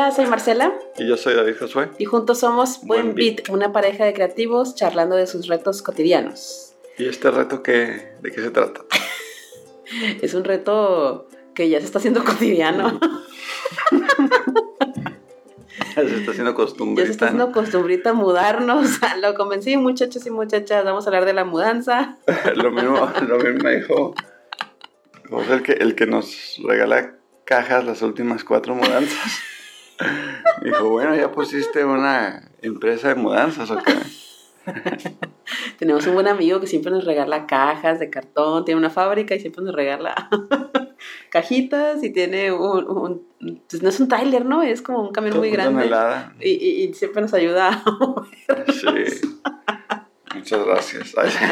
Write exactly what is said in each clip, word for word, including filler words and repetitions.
Hola, soy Marcela. Y yo soy David Josué. Y juntos somos Buen, Buen Beat, Beat, una pareja de creativos charlando de sus retos cotidianos. ¿Y este reto qué, de qué se trata? Es un reto que ya se está haciendo cotidiano. Ya se está haciendo costumbrita. Ya se está haciendo costumbrita mudarnos. Lo convencí, muchachos y muchachas, vamos a hablar de la mudanza. lo mismo, lo mismo me dijo José, el que, el que nos regala cajas las últimas cuatro mudanzas. Dijo, bueno, ya pusiste una empresa de mudanzas, ¿o qué? Tenemos un buen amigo que siempre nos regala cajas de cartón, tiene una fábrica y siempre nos regala cajitas y tiene un, un pues no es un tráiler, ¿no? Es como un camión muy grande. Tonelada. Y, y, y siempre nos ayuda a movernos. Sí. Muchas gracias.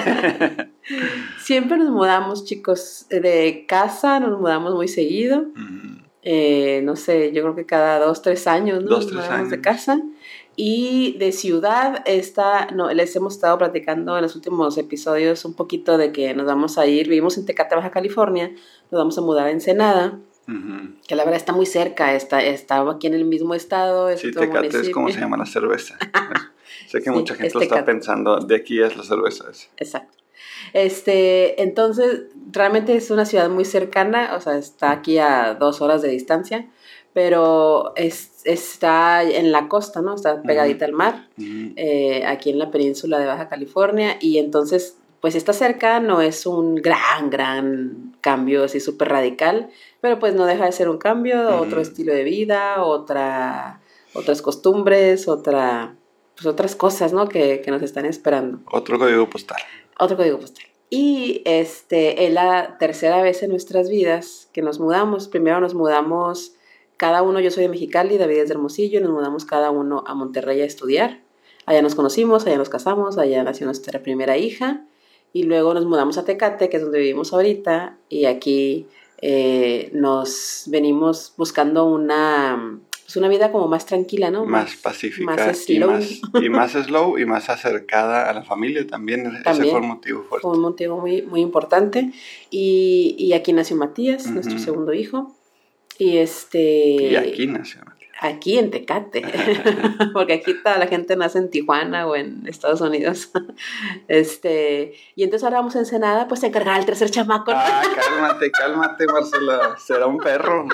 Siempre nos mudamos, chicos, de casa, nos mudamos muy seguido. Mm. Eh, no sé, yo creo que cada dos, tres años, ¿no? Dos, nos tres mudamos años. de casa. Y de ciudad, esta, no, les hemos estado platicando en los últimos episodios un poquito de que nos vamos a ir, vivimos en Tecate, Baja California, nos vamos a mudar a Ensenada, Uh-huh. que la verdad está muy cerca, está, está aquí en el mismo estado. Es Sí, otro Tecate municipio. es como se llama la cerveza. Sé que Sí, mucha gente es lo está Tecate. pensando, de aquí es la cerveza. esa. Exacto. Este, entonces, realmente es una ciudad muy cercana, o sea, está aquí a dos horas de distancia, pero es, está en la costa, ¿no? Está pegadita Uh-huh. al mar, Uh-huh. eh, aquí en la península de Baja California, y entonces, pues está cerca, no es un gran, gran cambio así súper radical, pero pues no deja de ser un cambio, Uh-huh. otro estilo de vida, otra, otras costumbres, otra, pues otras cosas, ¿no? Que, que nos están esperando. Otro código postal. Otro código postal. Y este, es la tercera vez en nuestras vidas que nos mudamos. Primero nos mudamos cada uno, yo soy de Mexicali, David es de Hermosillo, nos mudamos cada uno a Monterrey a estudiar. Allá nos conocimos, allá nos casamos, allá nació nuestra primera hija. Y luego nos mudamos a Tecate, que es donde vivimos ahorita. Y aquí eh, nos venimos buscando una... Es una vida como más tranquila, ¿no? Más, Más pacífica más y slow. más, y más slow y más acercada a la familia también. Ese También fue un motivo fuerte. Fue un motivo muy, muy importante. Y, y aquí nació Matías, Uh-huh. nuestro segundo hijo. Y este... Y aquí nació Matías. Aquí en Tecate. Porque aquí toda la gente nace en Tijuana o en Estados Unidos. Este... Y entonces ahora vamos a Ensenada, pues a encargar al tercer chamaco. Ah, cálmate, cálmate, Marcela. Será un perro.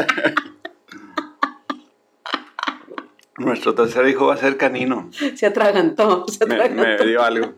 Nuestro tercer hijo va a ser canino. Se atragantó. Se Me, atragantó. me dio algo.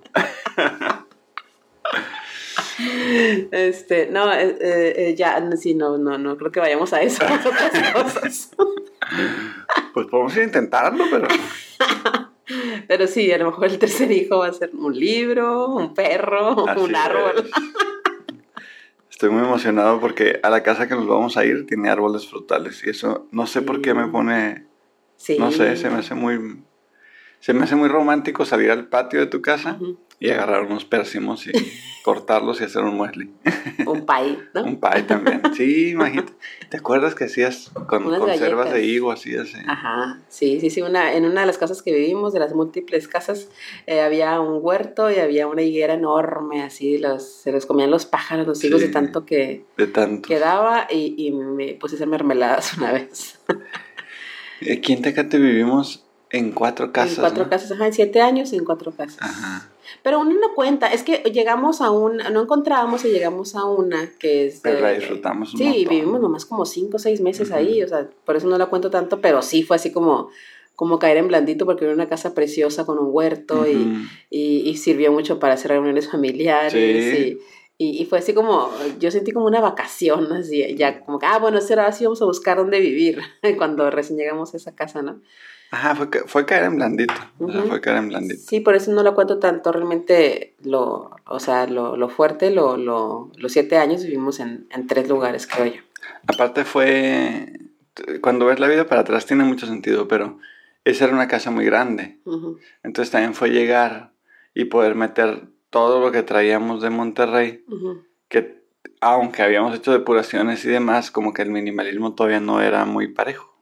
Este, no, eh, eh, ya, sí, no, no, no, creo que vayamos a eso, a otras cosas. Pues podemos ir a intentarlo, pero... Pero sí, a lo mejor el tercer hijo va a ser un libro, un perro, Así un árbol. es. Estoy muy emocionado porque a la casa que nos vamos a ir tiene árboles frutales y eso no sé por qué me pone... Sí. No sé, se me hace muy... Se me hace muy romántico salir al patio de tu casa Uh-huh. y agarrar unos pérsimos y cortarlos y hacer un muesli. Un pie, ¿no? Un pie también. Sí, imagínate. ¿Te acuerdas que hacías con Unas conservas galletas. de higo así? así? Ajá, sí, sí, sí. Una, en una de las casas que vivimos, de las múltiples casas, eh, había un huerto y había una higuera enorme, así, los, se los comían los pájaros, los higos Sí, de tanto que de tanto. quedaba y, y me puse a hacer mermeladas una vez. Aquí en Tecate vivimos en cuatro casas. En cuatro ¿no? casas, ajá, en siete años en cuatro casas. Ajá. Pero uno no cuenta, es que llegamos a un, no encontrábamos y llegamos a una que es... Pero de- la disfrutamos un Sí, montón. vivimos nomás como cinco o seis meses Ujú. ahí, o sea, por eso no la cuento tanto, pero sí fue así como, como caer en blandito porque era una casa preciosa con un huerto. Ujú. y, y, y sirvió mucho para hacer reuniones familiares. Sí. Y, y, y fue así como, yo sentí como una vacación, así, ya como que, ah, bueno, ahora sí vamos a buscar dónde vivir cuando recién llegamos a esa casa, ¿no? Ajá, fue, ca- fue caer en blandito. O sea, Ujú. fue caer en blandito. Sí, por eso no lo cuento tanto. Realmente, lo, o sea, lo, lo fuerte, lo, lo, los siete años vivimos en, en tres lugares, creo yo. Aparte fue... Cuando ves la vida para atrás tiene mucho sentido, pero esa era una casa muy grande. Uh-huh. Entonces también fue llegar y poder meter todo lo que traíamos de Monterrey, Uh-huh. que aunque habíamos hecho depuraciones y demás, como que el minimalismo todavía no era muy parejo.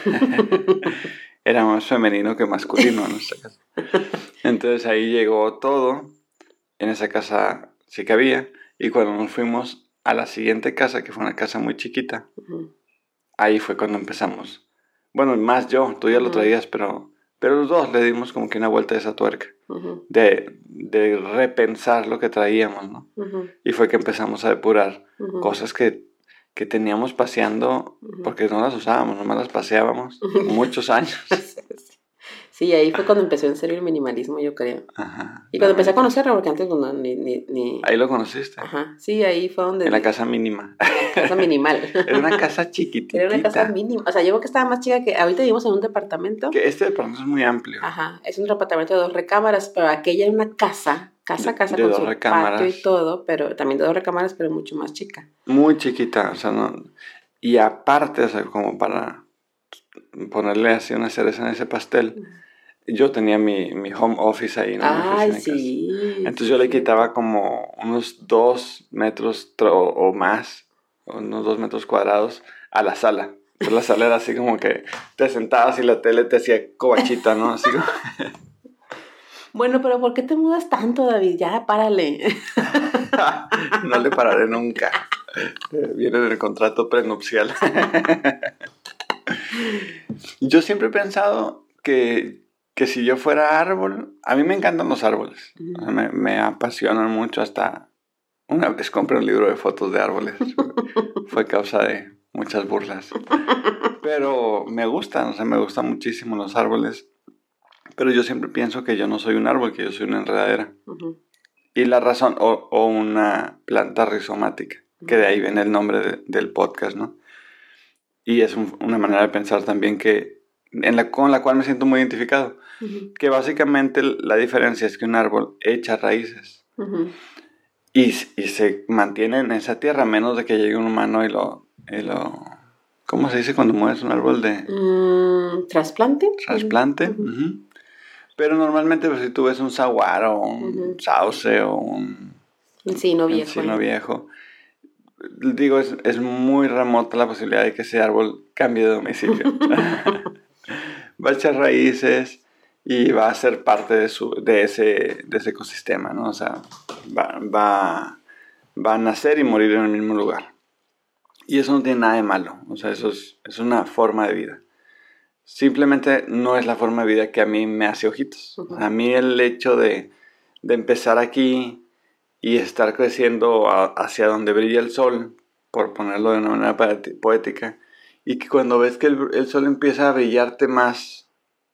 Era más femenino que masculino en nuestra casa. Entonces ahí llegó todo. En esa casa sí que había. Y cuando nos fuimos a la siguiente casa, que fue una casa muy chiquita, Uh-huh. ahí fue cuando empezamos bueno, más yo, tú ya uh-huh. lo traías, pero, pero los dos le dimos como que una vuelta a esa tuerca, uh-huh. de, de repensar lo que traíamos, ¿no? Uh-huh. Y fue que empezamos a depurar uh-huh. cosas que, que teníamos paseando, uh-huh. porque no las usábamos, nomás las paseábamos muchos años. Sí, ahí fue cuando empezó en serio el minimalismo, yo creo. Ajá. Y cuando empecé a conocerlo, porque antes no, ni, ni, ni... Ahí lo conociste. Ajá, sí, ahí fue donde... En la casa mínima. En la casa minimal. Era una casa chiquitita. Era una casa mínima. O sea, yo creo que estaba más chica que... Ahorita vivimos en un departamento. Que este departamento es muy amplio. Ajá, es un departamento de dos recámaras, pero aquella era una casa, casa, casa, de, de con dos su recámaras. Patio y todo, pero también de dos recámaras, pero mucho más chica. Muy chiquita, o sea, no... Y aparte, o sea, como para ponerle así una cereza en ese pastel... Uh-huh. Yo tenía mi, mi home office ahí, ¿no? Ay, sí. Entonces yo le quitaba como unos dos metros tro- o más, unos dos metros cuadrados a la sala. Entonces la sala era así como que te sentabas y la tele te hacía cobachita, ¿no? Así como... Bueno, pero ¿por qué te mudas tanto, David? Ya, párale. No le pararé nunca. Viene en el contrato prenupcial. Yo siempre he pensado que... que si yo fuera árbol, a mí me encantan los árboles, uh-huh. o sea, me, me apasionan mucho, hasta una vez compré un libro de fotos de árboles, fue causa de muchas burlas, pero me gustan, o sea, me gustan muchísimo los árboles, pero yo siempre pienso que yo no soy un árbol, que yo soy una enredadera, uh-huh. y la razón, o, o una planta rizomática, uh-huh. que de ahí viene el nombre de, del podcast, ¿no? Y es un, una manera de pensar también que En la, con la cual me siento muy identificado. Uh-huh. Que básicamente la diferencia es que un árbol echa raíces. Uh-huh. Y, y se mantiene en esa tierra, a menos de que llegue un humano y lo... Y lo ¿cómo se dice cuando mueves un árbol de...? Mm, ¿Trasplante? Trasplante. Uh-huh. Uh-huh. Pero normalmente pues, si tú ves un saguaro, un uh-huh. sauce o un... encino viejo. Encino viejo. Digo, es, es muy remota la posibilidad de que ese árbol cambie de domicilio. Va a echar raíces y va a ser parte de, su, de, ese, de ese ecosistema, ¿no? O sea, va, va, va a nacer y morir en el mismo lugar. Y eso no tiene nada de malo, o sea, eso es, es una forma de vida. Simplemente no es la forma de vida que a mí me hace ojitos. Uh-huh. A mí el hecho de, de empezar aquí y estar creciendo a, hacia donde brilla el sol, por ponerlo de una manera poética, y que cuando ves que el, el sol empieza a brillarte más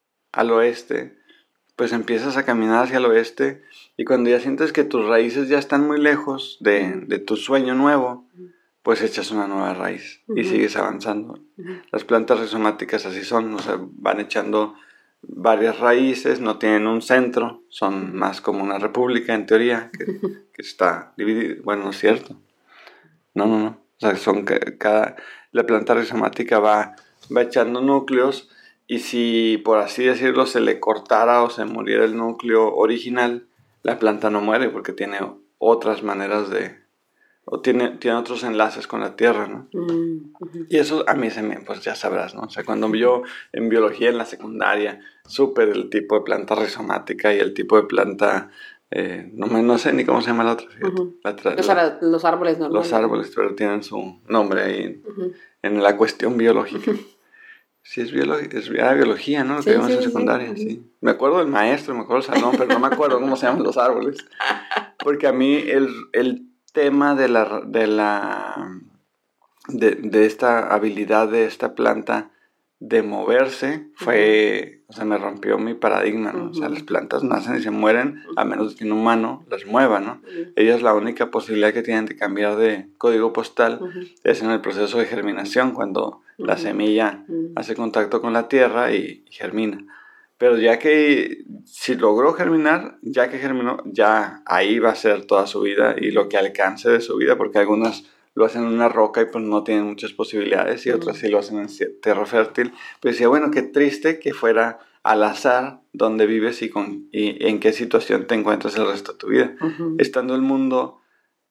al oeste, pues empiezas a caminar hacia el oeste, y cuando ya sientes que tus raíces ya están muy lejos de, de tu sueño nuevo, pues echas una nueva raíz uh-huh. y sigues avanzando. Uh-huh. Las plantas rizomáticas así son, o sea, van echando varias raíces, no tienen un centro, son más como una república en teoría, que, que está dividida. Bueno, no es cierto. No, no, no. O sea, son cada... La planta rizomática va, va echando núcleos, y si, por así decirlo, se le cortara o se muriera el núcleo original, la planta no muere porque tiene otras maneras de... o tiene, tiene otros enlaces con la tierra, ¿no? Uh-huh. Y eso a mí se me... pues ya sabrás, ¿no? O sea, cuando yo en biología en la secundaria supe del tipo de planta rizomática y el tipo de planta... Eh, no, me, no sé ni cómo se llama la otra. Uh-huh. la tra- los, la, los árboles normales. Los árboles, pero tienen su nombre ahí en, uh-huh. en la cuestión biológica. Uh-huh. Sí, es, biolo- es era biología, ¿no? Lo sí, que vimos sí, en secundaria, sí. sí. Me acuerdo del maestro, me acuerdo del salón, pero no me acuerdo cómo se llaman los árboles. Porque a mí el, el tema de la... de la de, de esta habilidad de esta planta de moverse fue, uh-huh. o sea, me rompió mi paradigma, ¿no? Uh-huh. O sea, las plantas nacen y se mueren a menos que un humano las mueva, ¿no? Uh-huh. Ellas la única posibilidad que tienen de cambiar de código postal uh-huh. es en el proceso de germinación, cuando uh-huh. la semilla uh-huh. hace contacto con la tierra y, y germina. Pero ya que, si logró germinar, ya que germinó, ya ahí va a ser toda su vida y lo que alcance de su vida, porque algunas lo hacen en una roca y pues no tienen muchas posibilidades, y otras sí lo hacen en tierra fértil. Pero decía, bueno, qué triste que fuera al azar donde vives y, con, y en qué situación te encuentras el resto de tu vida. Uh-huh. Estando el mundo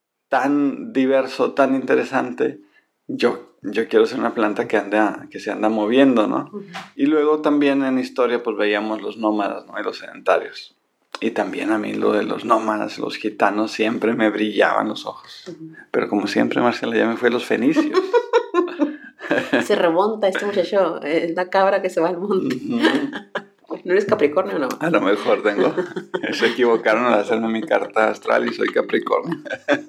tan diverso, tan interesante, yo, yo quiero ser una planta que, anda, que se anda moviendo, ¿no? Uh-huh. Y luego también en historia pues veíamos los nómadas, ¿no? Y los sedentarios. Y también a mí lo de los nómadas, los gitanos, siempre me brillaban los ojos. Uh-huh. Pero como siempre, Marcela, ya me fue los fenicios. Se remonta este muchacho, es la cabra que se va al monte. Uh-huh. ¿No eres Capricornio, no? A lo mejor tengo. Se equivocaron al hacerme mi carta astral y soy Capricornio.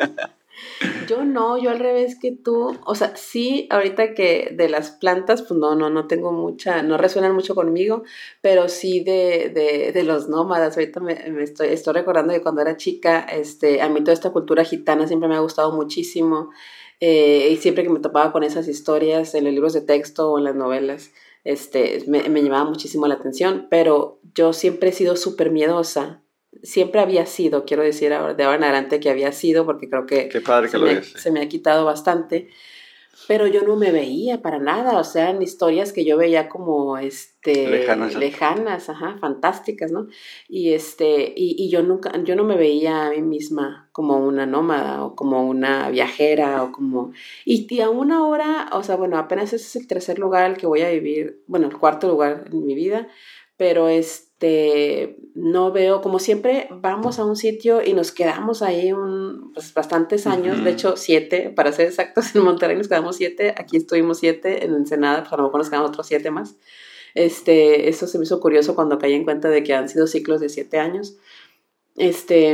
Yo no, yo al revés que tú, o sea, sí, ahorita que de las plantas, pues no, no, no tengo mucha, no resuenan mucho conmigo, pero sí de, de, de los nómadas. Ahorita me, me estoy, estoy recordando que cuando era chica, este, a mí toda esta cultura gitana siempre me ha gustado muchísimo, eh, y siempre que me topaba con esas historias en los libros de texto o en las novelas, este, me, me llamaba muchísimo la atención, pero yo siempre he sido súper miedosa. Siempre había sido, quiero decir ahora, de ahora en adelante que había sido, porque creo que, Qué padre que se, lo me, digas, sí. se me ha quitado bastante, pero yo no me veía para nada, o sea, en historias que yo veía como este, lejanas, lejanas, ajá, fantásticas, ¿no? Y, este, y, y yo nunca, yo no me veía a mí misma como una nómada o como una viajera o como, y, y aún ahora, o sea, bueno, apenas ese es el tercer lugar al que voy a vivir, bueno, el cuarto lugar en mi vida, pero este, no veo, como siempre, vamos a un sitio y nos quedamos ahí un, pues, bastantes años, uh-huh. De hecho, siete, para ser exactos, en Monterrey nos quedamos siete, aquí estuvimos siete, en Ensenada, pues a lo mejor nos quedamos otros siete más. Este, eso se me hizo curioso cuando caí en cuenta de que han sido ciclos de siete años. Este,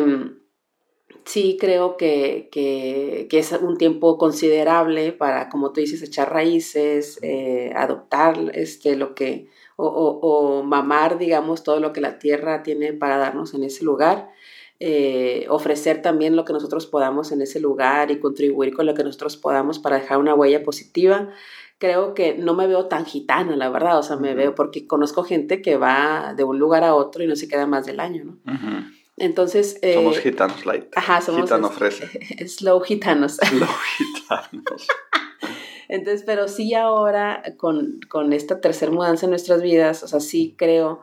sí creo que, que, que es un tiempo considerable para, como tú dices, echar raíces, eh, adoptar este, lo que... O, o, o mamar, digamos, todo lo que la tierra tiene para darnos en ese lugar, eh, ofrecer también lo que nosotros podamos en ese lugar y contribuir con lo que nosotros podamos para dejar una huella positiva. Creo que no me veo tan gitana, la verdad, o sea, me uh-huh. veo porque conozco gente que va de un lugar a otro y no se queda más del año, ¿no? Uh-huh. Entonces... Eh, somos gitanos light. Ajá, somos... Gitano fresa. Slow gitanos. Slow gitanos. Entonces, pero sí ahora con, con esta tercera mudanza en nuestras vidas, o sea, sí creo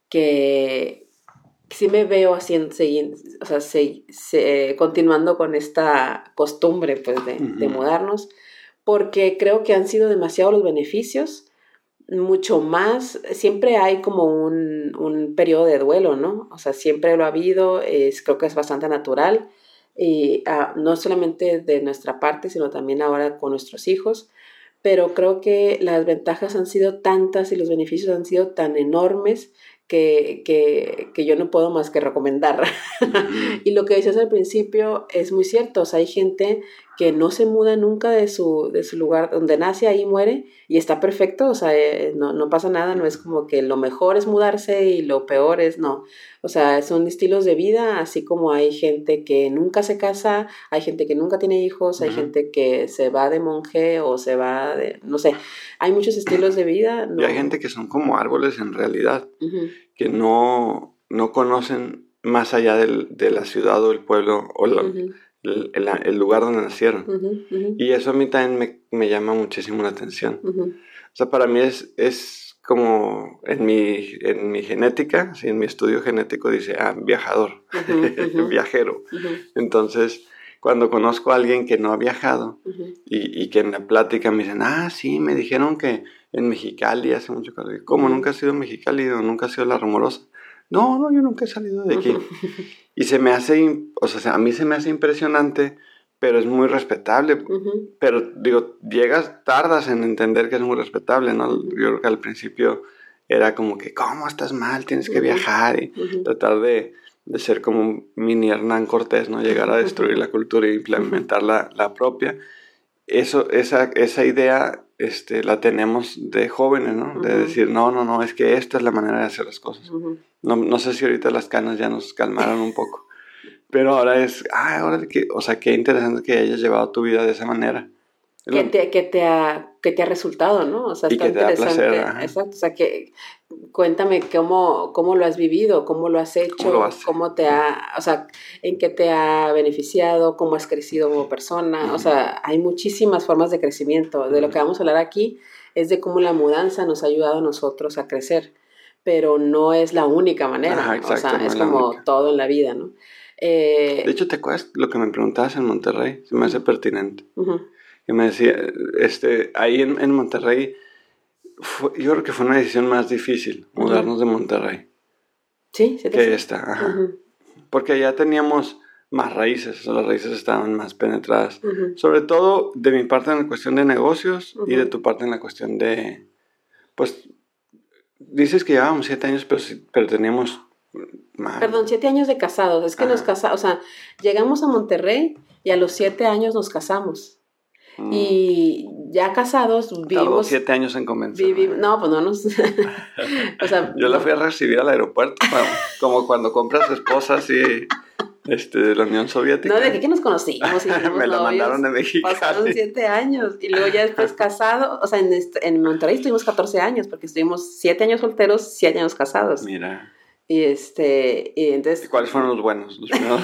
que sí me veo haciendo, o sea, se, se, continuando con esta costumbre pues de, uh-huh. de mudarnos, porque creo que han sido demasiados los beneficios, mucho más, siempre hay como un, un periodo de duelo, ¿no? O sea, siempre lo ha habido, es, creo que es bastante natural. Y uh, no solamente de nuestra parte, sino también ahora con nuestros hijos, pero creo que las ventajas han sido tantas y los beneficios han sido tan enormes que, que, que yo no puedo más que recomendar. Uh-huh. Y lo que decías al principio es muy cierto, o sea, hay gente que no se muda nunca de su, de su lugar donde nace, ahí muere y está perfecto, o sea, eh, no, no pasa nada, no es como que lo mejor es mudarse y lo peor es no, o sea, son estilos de vida, así como hay gente que nunca se casa, hay gente que nunca tiene hijos, hay uh-huh. gente que se va de monje o se va de, no sé, hay muchos estilos de vida. No. Y hay gente que son como árboles en realidad, uh-huh. que no, no conocen más allá del, de la ciudad o el pueblo o la, uh-huh. el, el, el lugar donde nacieron. Uh-huh, uh-huh. Y eso a mí también me, me llama muchísimo la atención. Uh-huh. O sea, para mí es, es como en mi, en mi genética, sí, en mi estudio genético dice, ah, viajador, uh-huh, uh-huh. viajero. Uh-huh. Entonces, cuando conozco a alguien que no ha viajado uh-huh. y, y que en la plática me dicen, ah, sí, me dijeron que en Mexicali hace mucho calor. ¿Cómo? Uh-huh. ¿Nunca has ido a Mexicali o nunca has ido a La Rumorosa? No, no, yo nunca he salido de aquí. Y se me hace, o sea, a mí se me hace impresionante, pero es muy respetable. Uh-huh. Pero, digo, llegas, tardas en entender que es muy respetable, ¿no? Uh-huh. Yo creo que al principio era como que, ¿cómo estás mal? Tienes que uh-huh. viajar y uh-huh. tratar de, de ser como un mini Hernán Cortés, ¿no? Llegar a destruir uh-huh. la cultura e implementar la, la propia. Eso, esa, esa idea este, la tenemos de jóvenes, ¿no? Uh-huh. De decir, no, no, no, es que esta es la manera de hacer las cosas. Uh-huh. No, no sé si ahorita las canas ya nos calmaron un poco. Pero ahora es, ah, ahora que, o sea, qué interesante que hayas llevado tu vida de esa manera. Que te, que te, ha, que te ha resultado, ¿no? O sea, y está que te interesante. Da placer, ajá. Exacto, o sea, que cuéntame cómo, cómo lo has vivido, cómo lo has hecho, cómo, lo hace? cómo te ha, o sea, en qué te ha beneficiado, cómo has crecido como persona. Uh-huh. O sea, hay muchísimas formas de crecimiento. De uh-huh. lo que vamos a hablar aquí es de cómo la mudanza nos ha ayudado a nosotros a crecer, pero no es la única manera. Ajá, exacto, o sea, no es, es como única. Todo en la vida, ¿no? Eh, de hecho, ¿te acuerdas lo que me preguntabas en Monterrey? Se me hace pertinente. Uh-huh. Que me decía, este, ahí en, en Monterrey, fue, yo creo que fue una decisión más difícil, mudarnos uh-huh. de Monterrey. Sí, sí. Que esta, ajá. Uh-huh. Porque allá teníamos más raíces, o sea, las raíces estaban más penetradas. Uh-huh. Sobre todo de mi parte en la cuestión de negocios Uh-huh. y de tu parte en la cuestión de, pues, dices que llevábamos siete años, pero, pero teníamos más. Perdón, siete años de casados. Es que Ajá. nos casamos, o sea, llegamos a Monterrey y a los siete años nos casamos. Mm. Y ya casados vivimos... Tardó siete años en convencerme. Vivi, no, pues no nos... o sea, Yo no. la fui a recibir al aeropuerto, como, como cuando compras esposas y... Este, de la Unión Soviética. No, de que, que nos conocimos. Y me la novios, mandaron de México. Pasaron siete años. Y luego ya después casado. O sea, en, este, en Monterrey estuvimos catorce años, porque estuvimos siete años solteros, siete años casados. Mira. Y este, y entonces... ¿Y cuáles fueron los buenos? Los primeros.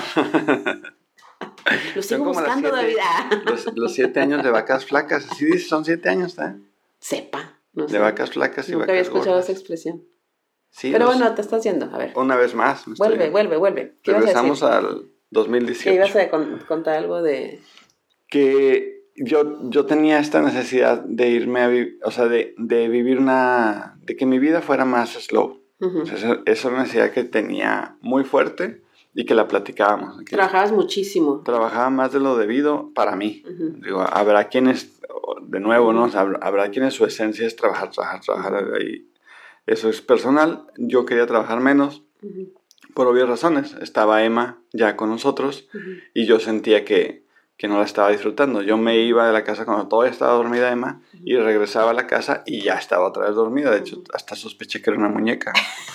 Los sigo buscando, David. Los, los siete años de vacas flacas. Así dice, son siete años, ¿eh? Sepa. No sé. De vacas flacas y Nunca vacas había escuchado gordas. esa expresión. Sí, pero los, bueno, te estás yendo, a ver. Una vez más. Vuelve, vuelve, vuelve. ¿Qué Regresamos ibas a decir? Al dos mil dieciocho. ¿Qué ibas a con, contar algo de...? Que yo, yo tenía esta necesidad de irme a vivir, o sea, de, de vivir una... de que mi vida fuera más slow. Uh-huh. O sea, esa, esa es una necesidad que tenía muy fuerte y que la platicábamos. Que Trabajabas muchísimo. Trabajaba más de lo debido para mí. Uh-huh. Digo, habrá quienes, de nuevo, ¿no? O sea, habrá quienes su esencia es trabajar, trabajar, trabajar. Uh-huh. Y eso es personal. Yo quería trabajar menos. Uh-huh. Por obvias razones. Estaba Emma ya con nosotros. Uh-huh. Y yo sentía que, que no la estaba disfrutando. Yo me iba de la casa cuando todavía estaba dormida Emma. Uh-huh. Y regresaba a la casa y ya estaba otra vez dormida. De hecho, hasta sospeché que era una muñeca.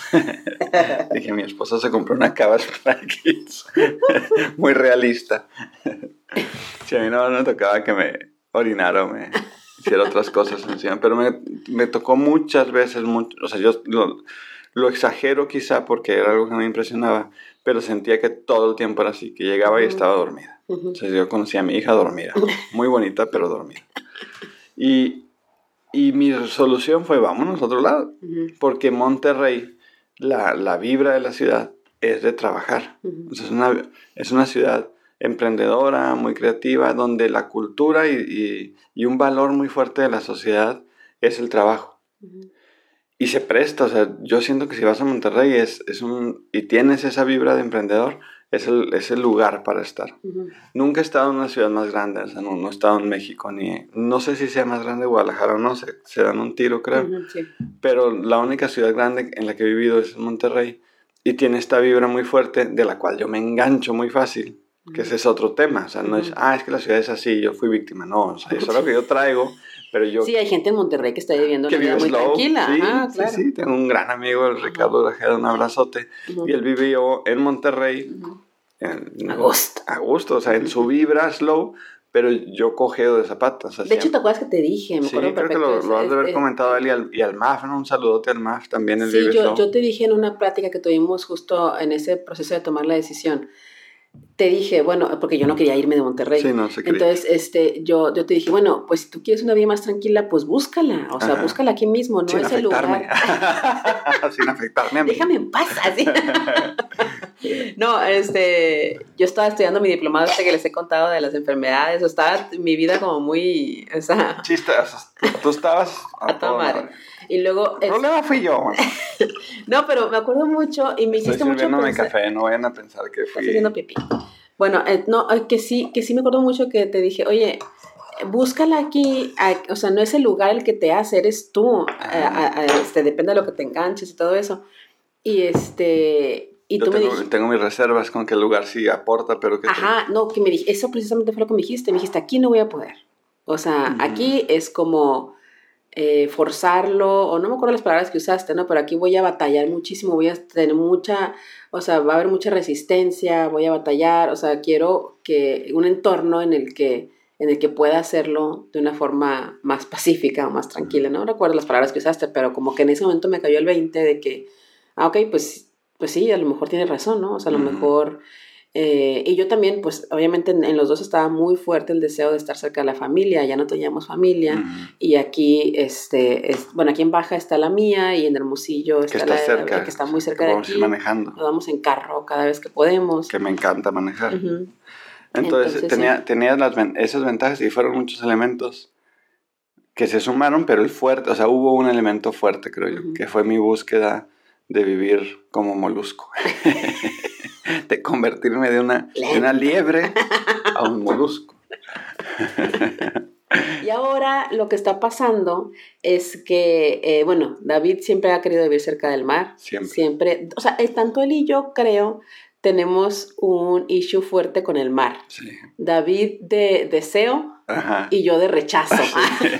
Dije, mi esposa se compró una Cabas para Kids. Muy realista. Si a mí no me tocaba que me orinara o me hiciera otras cosas encima. Pero me, me tocó muchas veces, mucho, o sea, yo lo, lo exagero quizá porque era algo que me impresionaba, pero sentía que todo el tiempo era así, que llegaba y estaba dormida. Uh-huh. O sea, yo conocía a mi hija dormida, muy bonita, pero dormida. Y, y mi solución fue, vámonos a otro lado, uh-huh. porque Monterrey, la, la vibra de la ciudad es de trabajar. Uh-huh. O sea, es una, es una ciudad emprendedora, muy creativa, donde la cultura y, y, y un valor muy fuerte de la sociedad es el trabajo. Uh-huh. Y se presta, o sea, yo siento que si vas a Monterrey es, es un, y tienes esa vibra de emprendedor, es el, es el lugar para estar. Uh-huh. Nunca he estado en una ciudad más grande, o sea, no, no he estado en México, ni, no sé si sea más grande Guadalajara o no, se, se dan un tiro, creo. Uh-huh, sí. Pero la única ciudad grande en la que he vivido es Monterrey, y tiene esta vibra muy fuerte, de la cual yo me engancho muy fácil. Que ese es otro tema, o sea, no es, ah, es que la ciudad es así, yo fui víctima, no, o sea, eso es lo que yo traigo, pero yo... Sí, hay gente en Monterrey que está viviendo una vida muy slow, tranquila. Sí, ah, claro. sí, sí, tengo un gran amigo, el Ricardo Grajeda, un abrazote, uh-huh. y él vivió en Monterrey, uh-huh. en, a gusto. A gusto, o sea, en su vibra slow, pero yo cogeo de zapatos. O sea, de hecho, ¿te acuerdas que te dije? Me sí, creo perfecto. que lo, lo has de haber este, comentado a él y al, y al M A F, ¿no? Un saludote al M A F también, el sí, vive yo, slow. yo te dije en una plática que tuvimos justo en ese proceso de tomar la decisión, te dije, bueno, porque yo no quería irme de Monterrey. Sí, no se quería. Entonces, este, yo, yo te dije, bueno, pues si tú quieres una vida más tranquila, pues búscala. O sea, Ajá. búscala aquí mismo, no sin es el lugar. Sin afectarme a mí. Déjame en paz, así. No, este, yo estaba estudiando mi diplomado este que les he contado de las enfermedades. O estaba mi vida como muy, o sea... Chistas, tú estabas a, a tomar. Madre. Y luego... El es... problema fui yo. No, pero me acuerdo mucho y me hiciste Estoy mucho pensar... café, no vayan a pensar que fui... Estoy haciendo pipí. Bueno, eh, no, que sí, que sí me acuerdo mucho que te dije, oye, búscala aquí, a, o sea, no es el lugar el que te hace, eres tú, a, a, a, este, depende de lo que te enganches y todo eso. Y este... Y Yo tú tengo, me dijiste, tengo mis reservas con qué lugar sí aporta, pero que... Ajá, te... no, que me dije, eso precisamente fue lo que me dijiste, me dijiste, aquí no voy a poder. O sea, uh-huh. aquí es como... Eh, forzarlo, o no me acuerdo las palabras que usaste, ¿no? Pero aquí voy a batallar muchísimo, voy a tener mucha, o sea, va a haber mucha resistencia, voy a batallar, o sea, quiero que un entorno en el que, en el que pueda hacerlo de una forma más pacífica o más tranquila, no recuerdo las palabras que usaste, pero como que en ese momento me cayó el veinte de que, ah, ok, pues, pues sí, a lo mejor tiene razón, ¿no? O sea, a lo uh-huh. mejor... Eh, y yo también, pues obviamente en, en los dos estaba muy fuerte el deseo de estar cerca de la familia, ya no teníamos familia, uh-huh. y aquí, este, es, bueno, aquí en Baja está la mía, y en Hermosillo está, está la, cerca, la que está muy cerca que de vamos aquí, a ir manejando. Nos vamos en carro cada vez que podemos. Que me encanta manejar. Uh-huh. Entonces, Entonces tenía, sí. tenía las, esas ventajas y fueron muchos elementos que se sumaron, pero el fuerte, o sea, hubo un elemento fuerte, creo yo, uh-huh. que fue mi búsqueda de vivir como molusco. de convertirme de una, de una liebre a un molusco. Y ahora lo que está pasando es que, eh, bueno, David siempre ha querido vivir cerca del mar. Siempre. Siempre. O sea, tanto él y yo creo tenemos un issue fuerte con el mar. Sí. David de deseo Ajá. y yo de rechazo. Sí.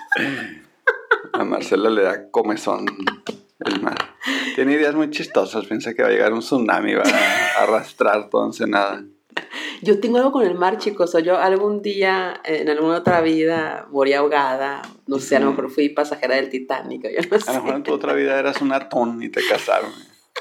A Marcela le da comezón el mar. Tiene ideas muy chistosas. Piensa que va a llegar un tsunami, va a arrastrar todo Ensenada. Yo tengo algo con el mar, chicos. O yo algún día, en alguna otra vida, morí ahogada. No sé, a lo mejor fui pasajera del Titanic. Yo no sé. A lo mejor en tu otra vida eras un atún y te casaron.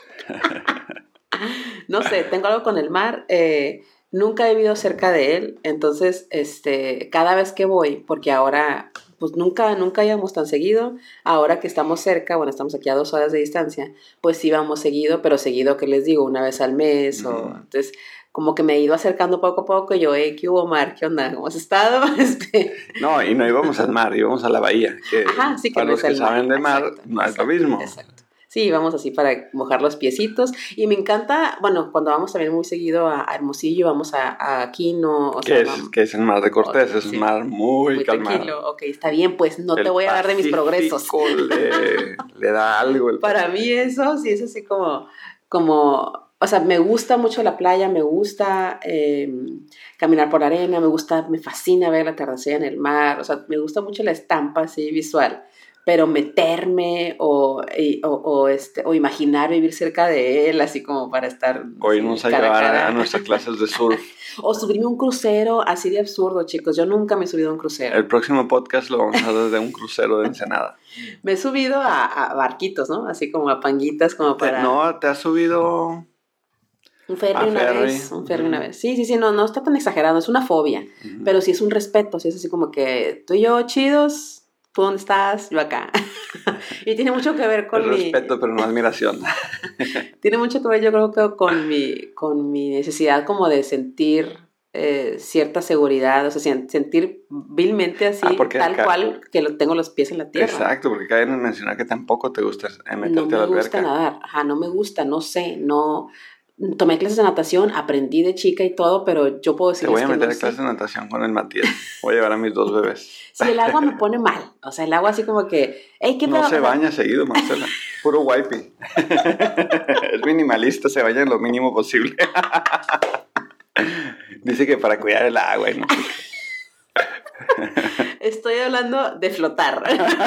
No sé, tengo algo con el mar. Eh, nunca he vivido cerca de él. Entonces, este, cada vez que voy, porque ahora, pues nunca, nunca íbamos tan seguido. Ahora que estamos cerca, bueno, estamos aquí a dos horas de distancia, pues sí vamos seguido, pero seguido, ¿qué les digo? Una vez al mes. Mm. O, entonces, como que me he ido acercando poco a poco. Y yo, hey, ¿qué hubo, mar? ¿Qué onda? ¿Cómo has estado? Este... No, y no íbamos al mar, íbamos a la bahía. Que Ajá, sí que para no los es el que mar. saben de mar, Exacto, no es exacto, lo mismo. Exacto. Sí, vamos así para mojar los piecitos. Y me encanta, bueno, cuando vamos también muy seguido a, a Hermosillo, vamos a, a Quino. O que, sea, es, que es el mar de Cortés, o, es sí, un mar muy, muy calmado. Tranquilo. Ok, está bien, pues no el te voy a dar de mis progresos. Le, le da algo. El para mí eso sí es así como, como, o sea, me gusta mucho la playa, me gusta eh, caminar por la arena, me gusta, me fascina ver la atardecer en el mar, o sea, me gusta mucho la estampa así visual. Pero meterme o, o, o, este, o imaginar vivir cerca de él, así como para estar... O irnos a llevar a, a nuestras clases de surf. O subirme a un crucero, así de absurdo, chicos. Yo nunca me he subido a un crucero. El próximo podcast lo vamos a hacer desde un crucero de Ensenada. Me he subido a, a barquitos, ¿no? Así como a panguitas, como para... No, te has subido... Un ferry una ferry. vez, un ferry uh-huh. una vez. Sí, sí, sí, no, no está tan exagerado, es una fobia. Uh-huh. Pero sí es un respeto, sí es así como que tú y yo chidos... ¿Tú dónde estás? Yo acá. Y tiene mucho que ver con el mi... respeto, pero no admiración. Tiene mucho que ver, yo creo que con mi, con mi necesidad como de sentir eh, cierta seguridad, o sea, sentir vilmente así, ah, tal acá, cual que lo, tengo los pies en la tierra. Exacto, porque caben en mencionar que tampoco te gusta meterte no me a la alberca. gusta nadar, ajá, no me gusta, no sé, no... Tomé clases de natación, aprendí de chica y todo, pero yo puedo decir que Te voy a meter no a clases de natación con el Matías. Voy a llevar a mis dos bebés. Sí, el agua me pone mal. O sea, el agua así como que... Hey, ¿qué no pedo? se baña seguido, Marcela. Puro wipey. Es minimalista, se baña lo mínimo posible. Dice que para cuidar el agua y no sé qué. Estoy hablando de flotar.